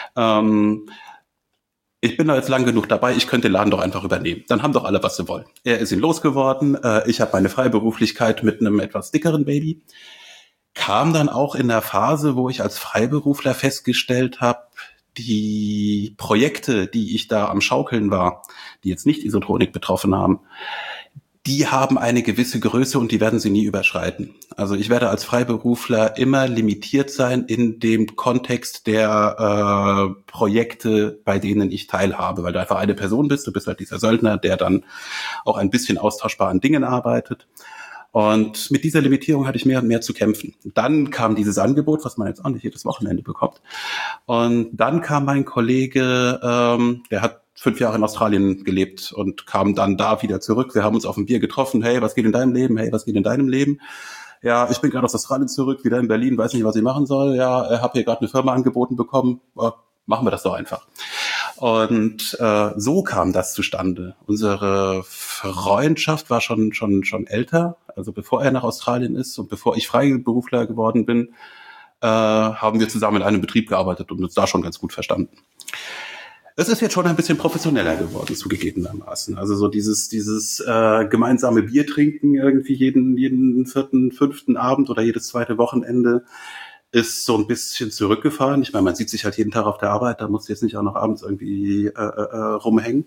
Ich bin da jetzt lang genug dabei, ich könnte den Laden doch einfach übernehmen. Dann haben doch alle, was sie wollen. Er ist ihn losgeworden, ich habe meine Freiberuflichkeit mit einem etwas dickeren Baby. Kam dann auch in der Phase, wo ich als Freiberufler festgestellt habe, die Projekte, die ich da am Schaukeln war, die jetzt nicht Isotronik betroffen haben, die haben eine gewisse Größe und die werden sie nie überschreiten. Also ich werde als Freiberufler immer limitiert sein in dem Kontext der Projekte, bei denen ich teilhabe, weil du einfach eine Person bist, du bist halt dieser Söldner, der dann auch ein bisschen austauschbar an Dingen arbeitet. Und mit dieser Limitierung hatte ich mehr und mehr zu kämpfen. Dann kam dieses Angebot, was man jetzt auch nicht jedes Wochenende bekommt. Und dann kam mein Kollege, der hat 5 Jahre in Australien gelebt und kam dann da wieder zurück. Wir haben uns auf ein Bier getroffen. Hey, was geht in deinem Leben? Hey, was geht in deinem Leben? Ja, ich bin gerade aus Australien zurück, wieder in Berlin, weiß nicht, was ich machen soll. Ja, habe hier gerade eine Firma angeboten bekommen. Machen wir das doch einfach. Und so kam das zustande. Unsere Freundschaft war schon älter. Also bevor er nach Australien ist und bevor ich Freiberufler geworden bin, haben wir zusammen in einem Betrieb gearbeitet und uns da schon ganz gut verstanden. Es ist jetzt schon ein bisschen professioneller geworden, zugegebenermaßen. Also so dieses gemeinsame Bier trinken irgendwie jeden 4., 5. Abend oder jedes 2. Wochenende ist so ein bisschen zurückgefahren. Ich meine, man sieht sich halt jeden Tag auf der Arbeit, da muss jetzt nicht auch noch abends irgendwie rumhängen.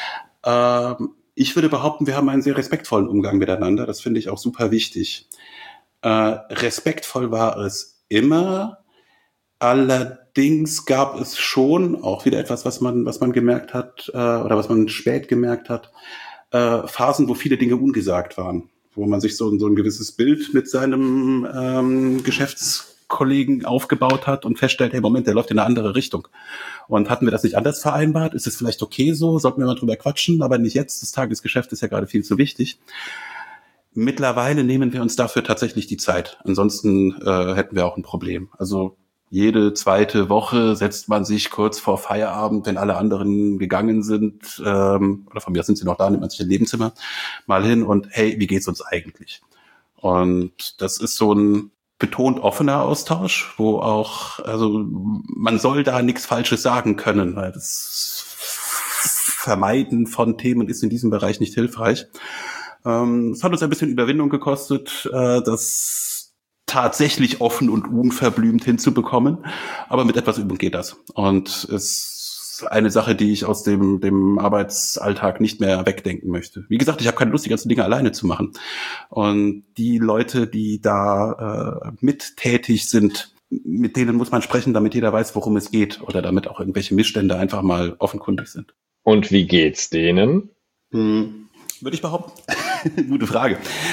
Ich würde behaupten, wir haben einen sehr respektvollen Umgang miteinander. Das finde ich auch super wichtig. Respektvoll war es immer. Allerdings gab es schon auch wieder etwas, was man gemerkt hat oder was man spät gemerkt hat, Phasen, wo viele Dinge ungesagt waren, wo man sich so ein gewisses Bild mit seinem Geschäftskollegen aufgebaut hat und feststellt, hey, Moment, der läuft in eine andere Richtung. Und hatten wir das nicht anders vereinbart? Ist es vielleicht okay so? Sollten wir mal drüber quatschen? Aber nicht jetzt. Das Tagesgeschäft ist ja gerade viel zu wichtig. Mittlerweile nehmen wir uns dafür tatsächlich die Zeit. Ansonsten hätten wir auch ein Problem. Also jede 2. Woche setzt man sich kurz vor Feierabend, wenn alle anderen gegangen sind, oder von mir sind sie noch da, nimmt man sich ein Nebenzimmer mal hin und hey, wie geht's uns eigentlich? Und das ist so ein betont offener Austausch, wo auch, also man soll da nichts Falsches sagen können, weil das Vermeiden von Themen ist in diesem Bereich nicht hilfreich. Es hat uns ein bisschen Überwindung gekostet, das tatsächlich offen und unverblümt hinzubekommen, aber mit etwas Übung geht das. Und es ist eine Sache, die ich aus dem Arbeitsalltag nicht mehr wegdenken möchte. Wie gesagt, ich habe keine Lust, die ganzen Dinge alleine zu machen. Und die Leute, die da mit tätig sind, mit denen muss man sprechen, damit jeder weiß, worum es geht oder damit auch irgendwelche Missstände einfach mal offenkundig sind. Und wie geht's denen? Würde ich behaupten. Gute Frage.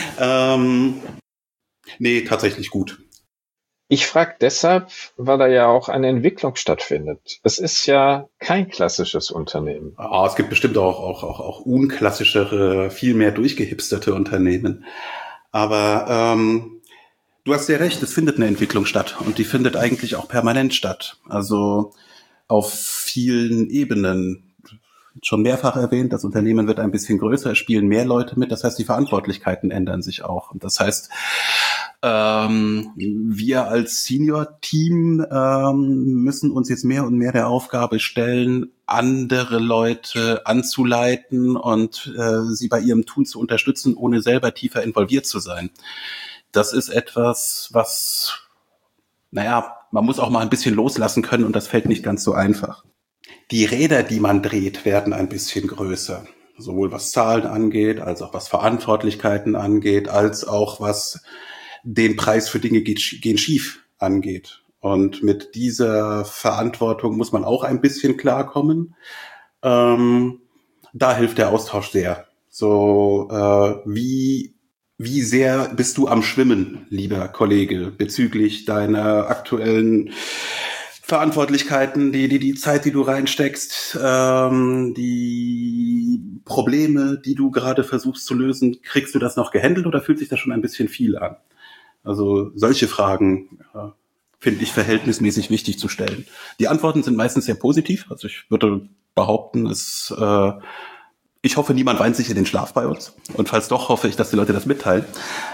Nee, tatsächlich gut. Ich frage deshalb, weil da ja auch eine Entwicklung stattfindet. Es ist ja kein klassisches Unternehmen. Es gibt bestimmt auch unklassischere, viel mehr durchgehipsterte Unternehmen. Aber du hast ja recht, es findet eine Entwicklung statt und die findet eigentlich auch permanent statt. Also auf vielen Ebenen. Schon mehrfach erwähnt, das Unternehmen wird ein bisschen größer, es spielen mehr Leute mit, das heißt, die Verantwortlichkeiten ändern sich auch. Und das heißt, wir als Senior-Team müssen uns jetzt mehr und mehr der Aufgabe stellen, andere Leute anzuleiten und sie bei ihrem Tun zu unterstützen, ohne selber tiefer involviert zu sein. Das ist etwas, was, man muss auch mal ein bisschen loslassen können und das fällt nicht ganz so einfach. Die Räder, die man dreht, werden ein bisschen größer. Sowohl was Zahlen angeht, als auch was Verantwortlichkeiten angeht, als auch was den Preis für Dinge gehen schief angeht. Und mit dieser Verantwortung muss man auch ein bisschen klarkommen. Da hilft der Austausch sehr. So, wie sehr bist du am Schwimmen, lieber Kollege, bezüglich deiner aktuellen Verantwortlichkeiten, die Zeit, die du reinsteckst, die Probleme, die du gerade versuchst zu lösen, kriegst du das noch gehandelt oder fühlt sich das schon ein bisschen viel an? Also solche Fragen finde ich verhältnismäßig wichtig zu stellen. Die Antworten sind meistens sehr positiv. Also ich würde behaupten, ich hoffe, niemand weint sich in den Schlaf bei uns. Und falls doch, hoffe ich, dass die Leute das mitteilen.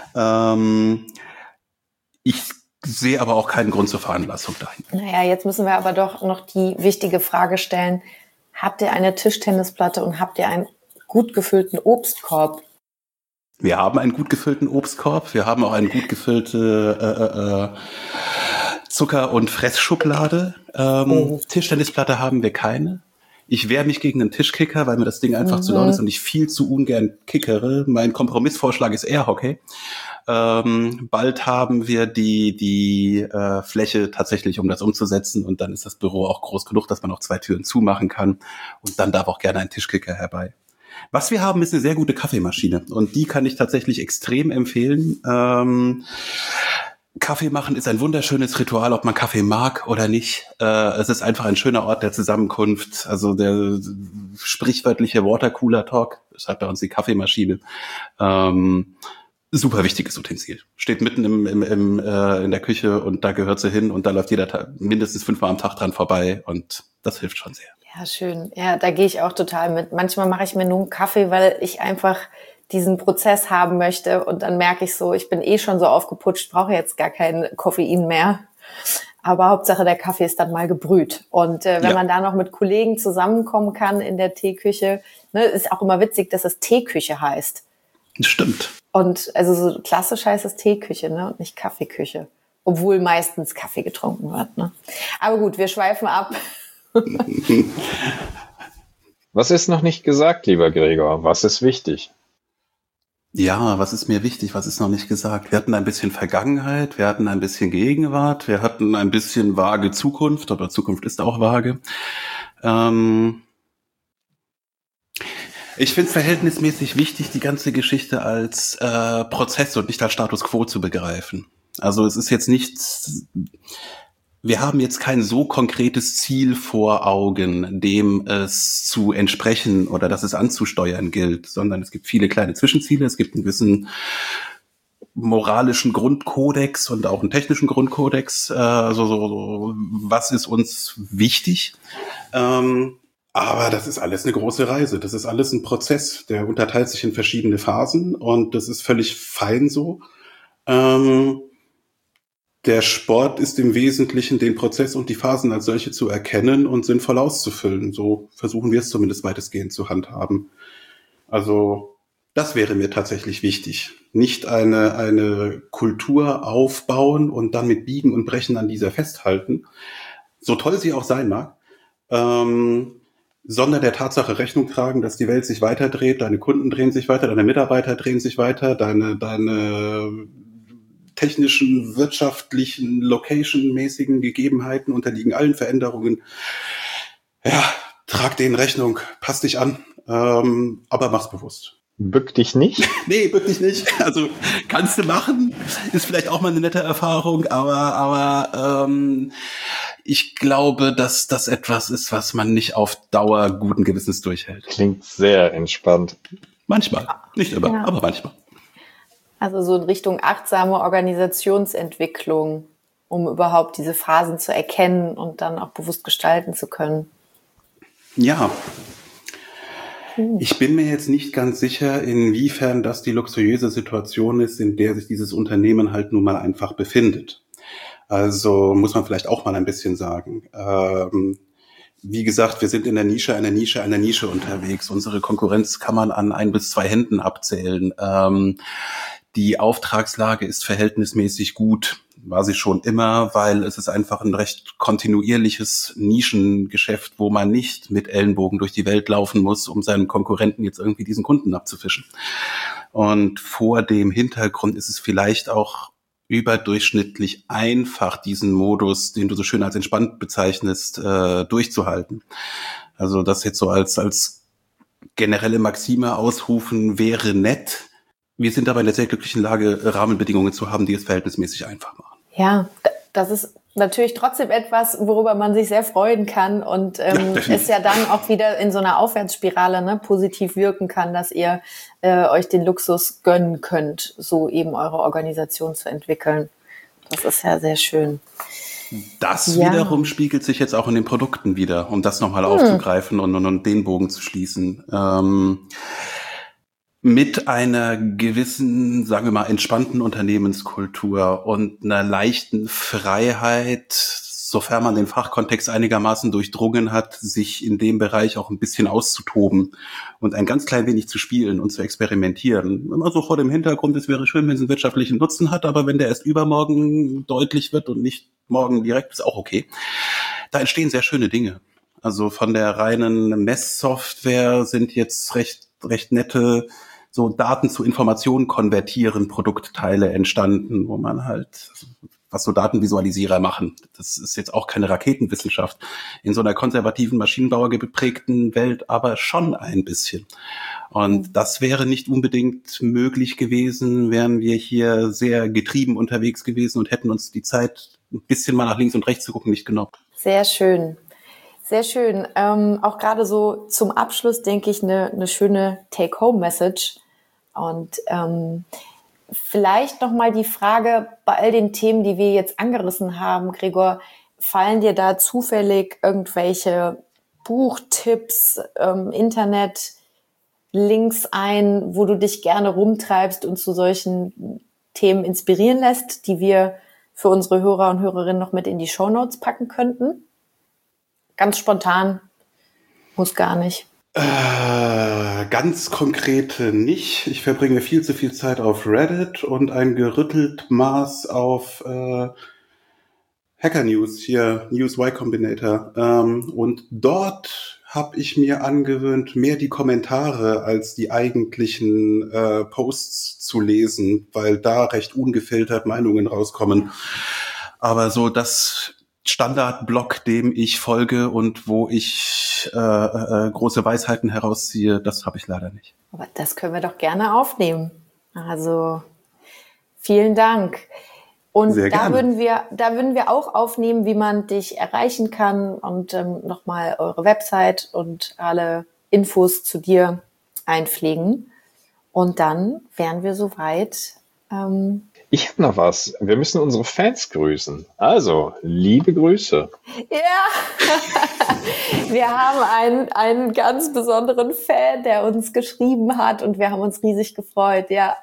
Ich sehe aber auch keinen Grund zur Veranlassung dahin. Naja, jetzt müssen wir aber doch noch die wichtige Frage stellen. Habt ihr eine Tischtennisplatte und habt ihr einen gut gefüllten Obstkorb? Wir haben einen gut gefüllten Obstkorb. Wir haben auch eine gut gefüllte Zucker- und Fressschublade. Tischtennisplatte haben wir keine. Ich wehre mich gegen einen Tischkicker, weil mir das Ding einfach zu laut ist und ich viel zu ungern kickere. Mein Kompromissvorschlag ist Airhockey. Bald haben wir die Fläche tatsächlich, um das umzusetzen, und dann ist das Büro auch groß genug, dass man auch 2 Türen zumachen kann und dann darf auch gerne ein Tischkicker herbei. Was wir haben, ist eine sehr gute Kaffeemaschine und die kann ich tatsächlich extrem empfehlen. Kaffee machen ist ein wunderschönes Ritual, ob man Kaffee mag oder nicht. Es ist einfach ein schöner Ort der Zusammenkunft. Also der sprichwörtliche Watercooler-Talk, das hat bei uns die Kaffeemaschine. Super wichtiges Utensil. Steht mitten in der Küche und da gehört sie hin und da läuft jeder mindestens 5-mal am Tag dran vorbei und das hilft schon sehr. Ja, schön. Ja, da gehe ich auch total mit. Manchmal mache ich mir nur einen Kaffee, weil ich einfach diesen Prozess haben möchte und dann merke ich so, ich bin schon so aufgeputscht, brauche jetzt gar kein Koffein mehr. Aber Hauptsache der Kaffee ist dann mal gebrüht. Und wenn man da noch mit Kollegen zusammenkommen kann in der Teeküche, ne, ist auch immer witzig, dass es Teeküche heißt. Stimmt. Und also so klassisch heißt es Teeküche, ne, und nicht Kaffeeküche. Obwohl meistens Kaffee getrunken wird, ne. Aber gut, wir schweifen ab. Was ist noch nicht gesagt, lieber Gregor? Was ist wichtig? Ja, was ist mir wichtig? Was ist noch nicht gesagt? Wir hatten ein bisschen Vergangenheit, wir hatten ein bisschen Gegenwart, wir hatten ein bisschen vage Zukunft, aber Zukunft ist auch vage. Ich finde es verhältnismäßig wichtig, die ganze Geschichte als Prozess und nicht als Status Quo zu begreifen. Also es ist jetzt nichts... Wir haben jetzt kein so konkretes Ziel vor Augen, dem es zu entsprechen oder das es anzusteuern gilt, sondern es gibt viele kleine Zwischenziele, es gibt einen gewissen moralischen Grundkodex und auch einen technischen Grundkodex, was ist uns wichtig. Aber das ist alles eine große Reise, das ist alles ein Prozess, der unterteilt sich in verschiedene Phasen und das ist völlig fein so. Der Sport ist im Wesentlichen, den Prozess und die Phasen als solche zu erkennen und sinnvoll auszufüllen. So versuchen wir es zumindest weitestgehend zu handhaben. Also Das wäre mir tatsächlich wichtig. Nicht eine Kultur aufbauen und dann mit Biegen und Brechen an dieser festhalten, so toll sie auch sein mag, sondern der Tatsache Rechnung tragen, dass die Welt sich weiterdreht, deine Kunden drehen sich weiter, deine Mitarbeiter drehen sich weiter, deine technischen, wirtschaftlichen, location-mäßigen Gegebenheiten unterliegen allen Veränderungen. Ja, trag denen Rechnung, pass dich an, aber mach's bewusst. Bück dich nicht? Nee, bück dich nicht. Also kannst du machen, ist vielleicht auch mal eine nette Erfahrung, aber ich glaube, dass das etwas ist, was man nicht auf Dauer guten Gewissens durchhält. Klingt sehr entspannt. Manchmal, nicht immer, Ja. aber manchmal. Also so in Richtung achtsame Organisationsentwicklung, um überhaupt diese Phasen zu erkennen und dann auch bewusst gestalten zu können. Ja. Ich bin mir jetzt nicht ganz sicher, inwiefern das die luxuriöse Situation ist, in der sich dieses Unternehmen halt nun mal einfach befindet. Also muss man vielleicht auch mal ein bisschen sagen. Wie gesagt, wir sind in der Nische einer Nische unterwegs. Unsere Konkurrenz kann man an 1 bis 2 Händen abzählen. Die Auftragslage ist verhältnismäßig gut, war sie schon immer, weil es ist einfach ein recht kontinuierliches Nischengeschäft, wo man nicht mit Ellenbogen durch die Welt laufen muss, um seinem Konkurrenten jetzt irgendwie diesen Kunden abzufischen. Und vor dem Hintergrund ist es vielleicht auch überdurchschnittlich einfach, diesen Modus, den du so schön als entspannt bezeichnest, durchzuhalten. Also das jetzt so als generelle Maxime ausrufen wäre nett. Wir sind aber in der sehr glücklichen Lage, Rahmenbedingungen zu haben, die es verhältnismäßig einfach machen. Ja, das ist natürlich trotzdem etwas, worüber man sich sehr freuen kann und es ja dann auch wieder in so einer Aufwärtsspirale positiv wirken kann, dass ihr euch den Luxus gönnen könnt, so eben eure Organisation zu entwickeln. Das ist ja sehr schön. Das wiederum spiegelt sich jetzt auch in den Produkten wieder, um das nochmal aufzugreifen und den Bogen zu schließen. Mit einer gewissen, sagen wir mal, entspannten Unternehmenskultur und einer leichten Freiheit, sofern man den Fachkontext einigermaßen durchdrungen hat, sich in dem Bereich auch ein bisschen auszutoben und ein ganz klein wenig zu spielen und zu experimentieren. Immer so vor dem Hintergrund, es wäre schön, wenn es einen wirtschaftlichen Nutzen hat, aber wenn der erst übermorgen deutlich wird und nicht morgen direkt, ist auch okay. Da entstehen sehr schöne Dinge. Also von der reinen Messsoftware sind jetzt recht nette so Daten zu Informationen konvertieren, Produktteile entstanden, wo man halt, was so Datenvisualisierer machen. Das ist jetzt auch keine Raketenwissenschaft. In so einer konservativen, maschinenbauergeprägten Welt aber schon ein bisschen. Und das wäre nicht unbedingt möglich gewesen, wären wir hier sehr getrieben unterwegs gewesen und hätten uns die Zeit, ein bisschen mal nach links und rechts zu gucken, nicht genommen. Sehr schön. Sehr schön. Auch gerade so zum Abschluss, denke ich, eine schöne Take-Home-Message. Und vielleicht nochmal die Frage, bei all den Themen, die wir jetzt angerissen haben, Gregor, fallen dir da zufällig irgendwelche Buchtipps, Internet-Links ein, wo du dich gerne rumtreibst und zu solchen Themen inspirieren lässt, die wir für unsere Hörer und Hörerinnen noch mit in die Shownotes packen könnten? Ganz spontan, muss gar nicht. Ganz konkret nicht. Ich verbringe viel zu viel Zeit auf Reddit und ein gerüttelt Maß auf Hacker News, hier News Y Combinator. Und dort habe ich mir angewöhnt, mehr die Kommentare als die eigentlichen Posts zu lesen, weil da recht ungefiltert Meinungen rauskommen. Aber so das Standardblog, dem ich folge und wo ich große Weisheiten herausziehe, das habe ich leider nicht. Aber das können wir doch gerne aufnehmen. Also vielen Dank. Und Sehr da gerne. würden wir auch aufnehmen, wie man dich erreichen kann und nochmal eure Website und alle Infos zu dir einpflegen. Und dann wären wir soweit. Ich habe noch was. Wir müssen unsere Fans grüßen. Also, liebe Grüße. Ja, wir haben einen ganz besonderen Fan, der uns geschrieben hat und wir haben uns riesig gefreut. Ja,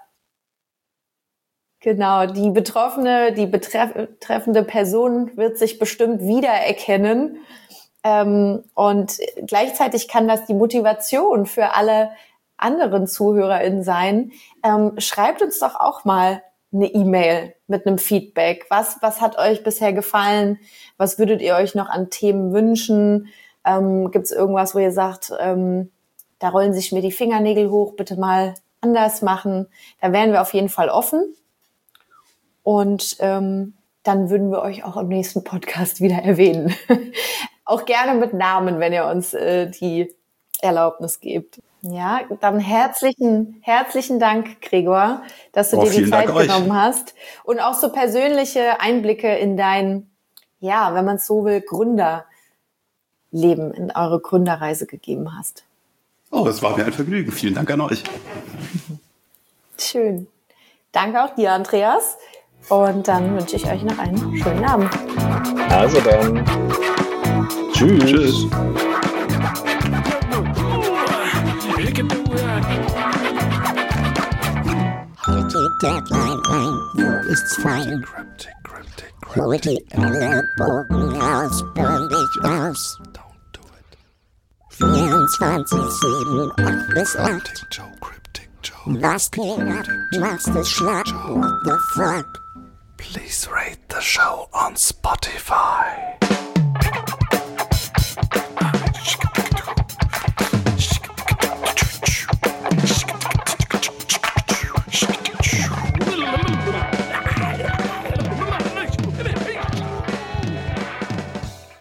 genau. Die betreffende Person wird sich bestimmt wiedererkennen. Und gleichzeitig kann das die Motivation für alle anderen ZuhörerInnen sein. Schreibt uns doch auch mal eine E-Mail mit einem Feedback. Was hat euch bisher gefallen? Was würdet ihr euch noch an Themen wünschen? Gibt es irgendwas, wo ihr sagt, da rollen sich mir die Fingernägel hoch, bitte mal anders machen? Da wären wir auf jeden Fall offen. Und dann würden wir euch auch im nächsten Podcast wieder erwähnen. Auch gerne mit Namen, wenn ihr uns die Erlaubnis gebt. Ja, dann herzlichen Dank, Gregor, dass du dir die Zeit genommen hast und auch so persönliche Einblicke in dein, ja, wenn man es so will, Gründerleben, in eure Gründerreise gegeben hast. Oh, es war mir ein Vergnügen. Vielen Dank an euch. Schön. Danke auch dir, Andreas. Und dann wünsche ich euch noch einen schönen Abend. Also dann. Tschüss. Tschüss. Deadline ist fein. Quality and the Bogen ausbürdig aus. 24/7, 8 bis 8. Was geht ab? Machst du Schlag? What the fuck? Please rate the show on Spotify.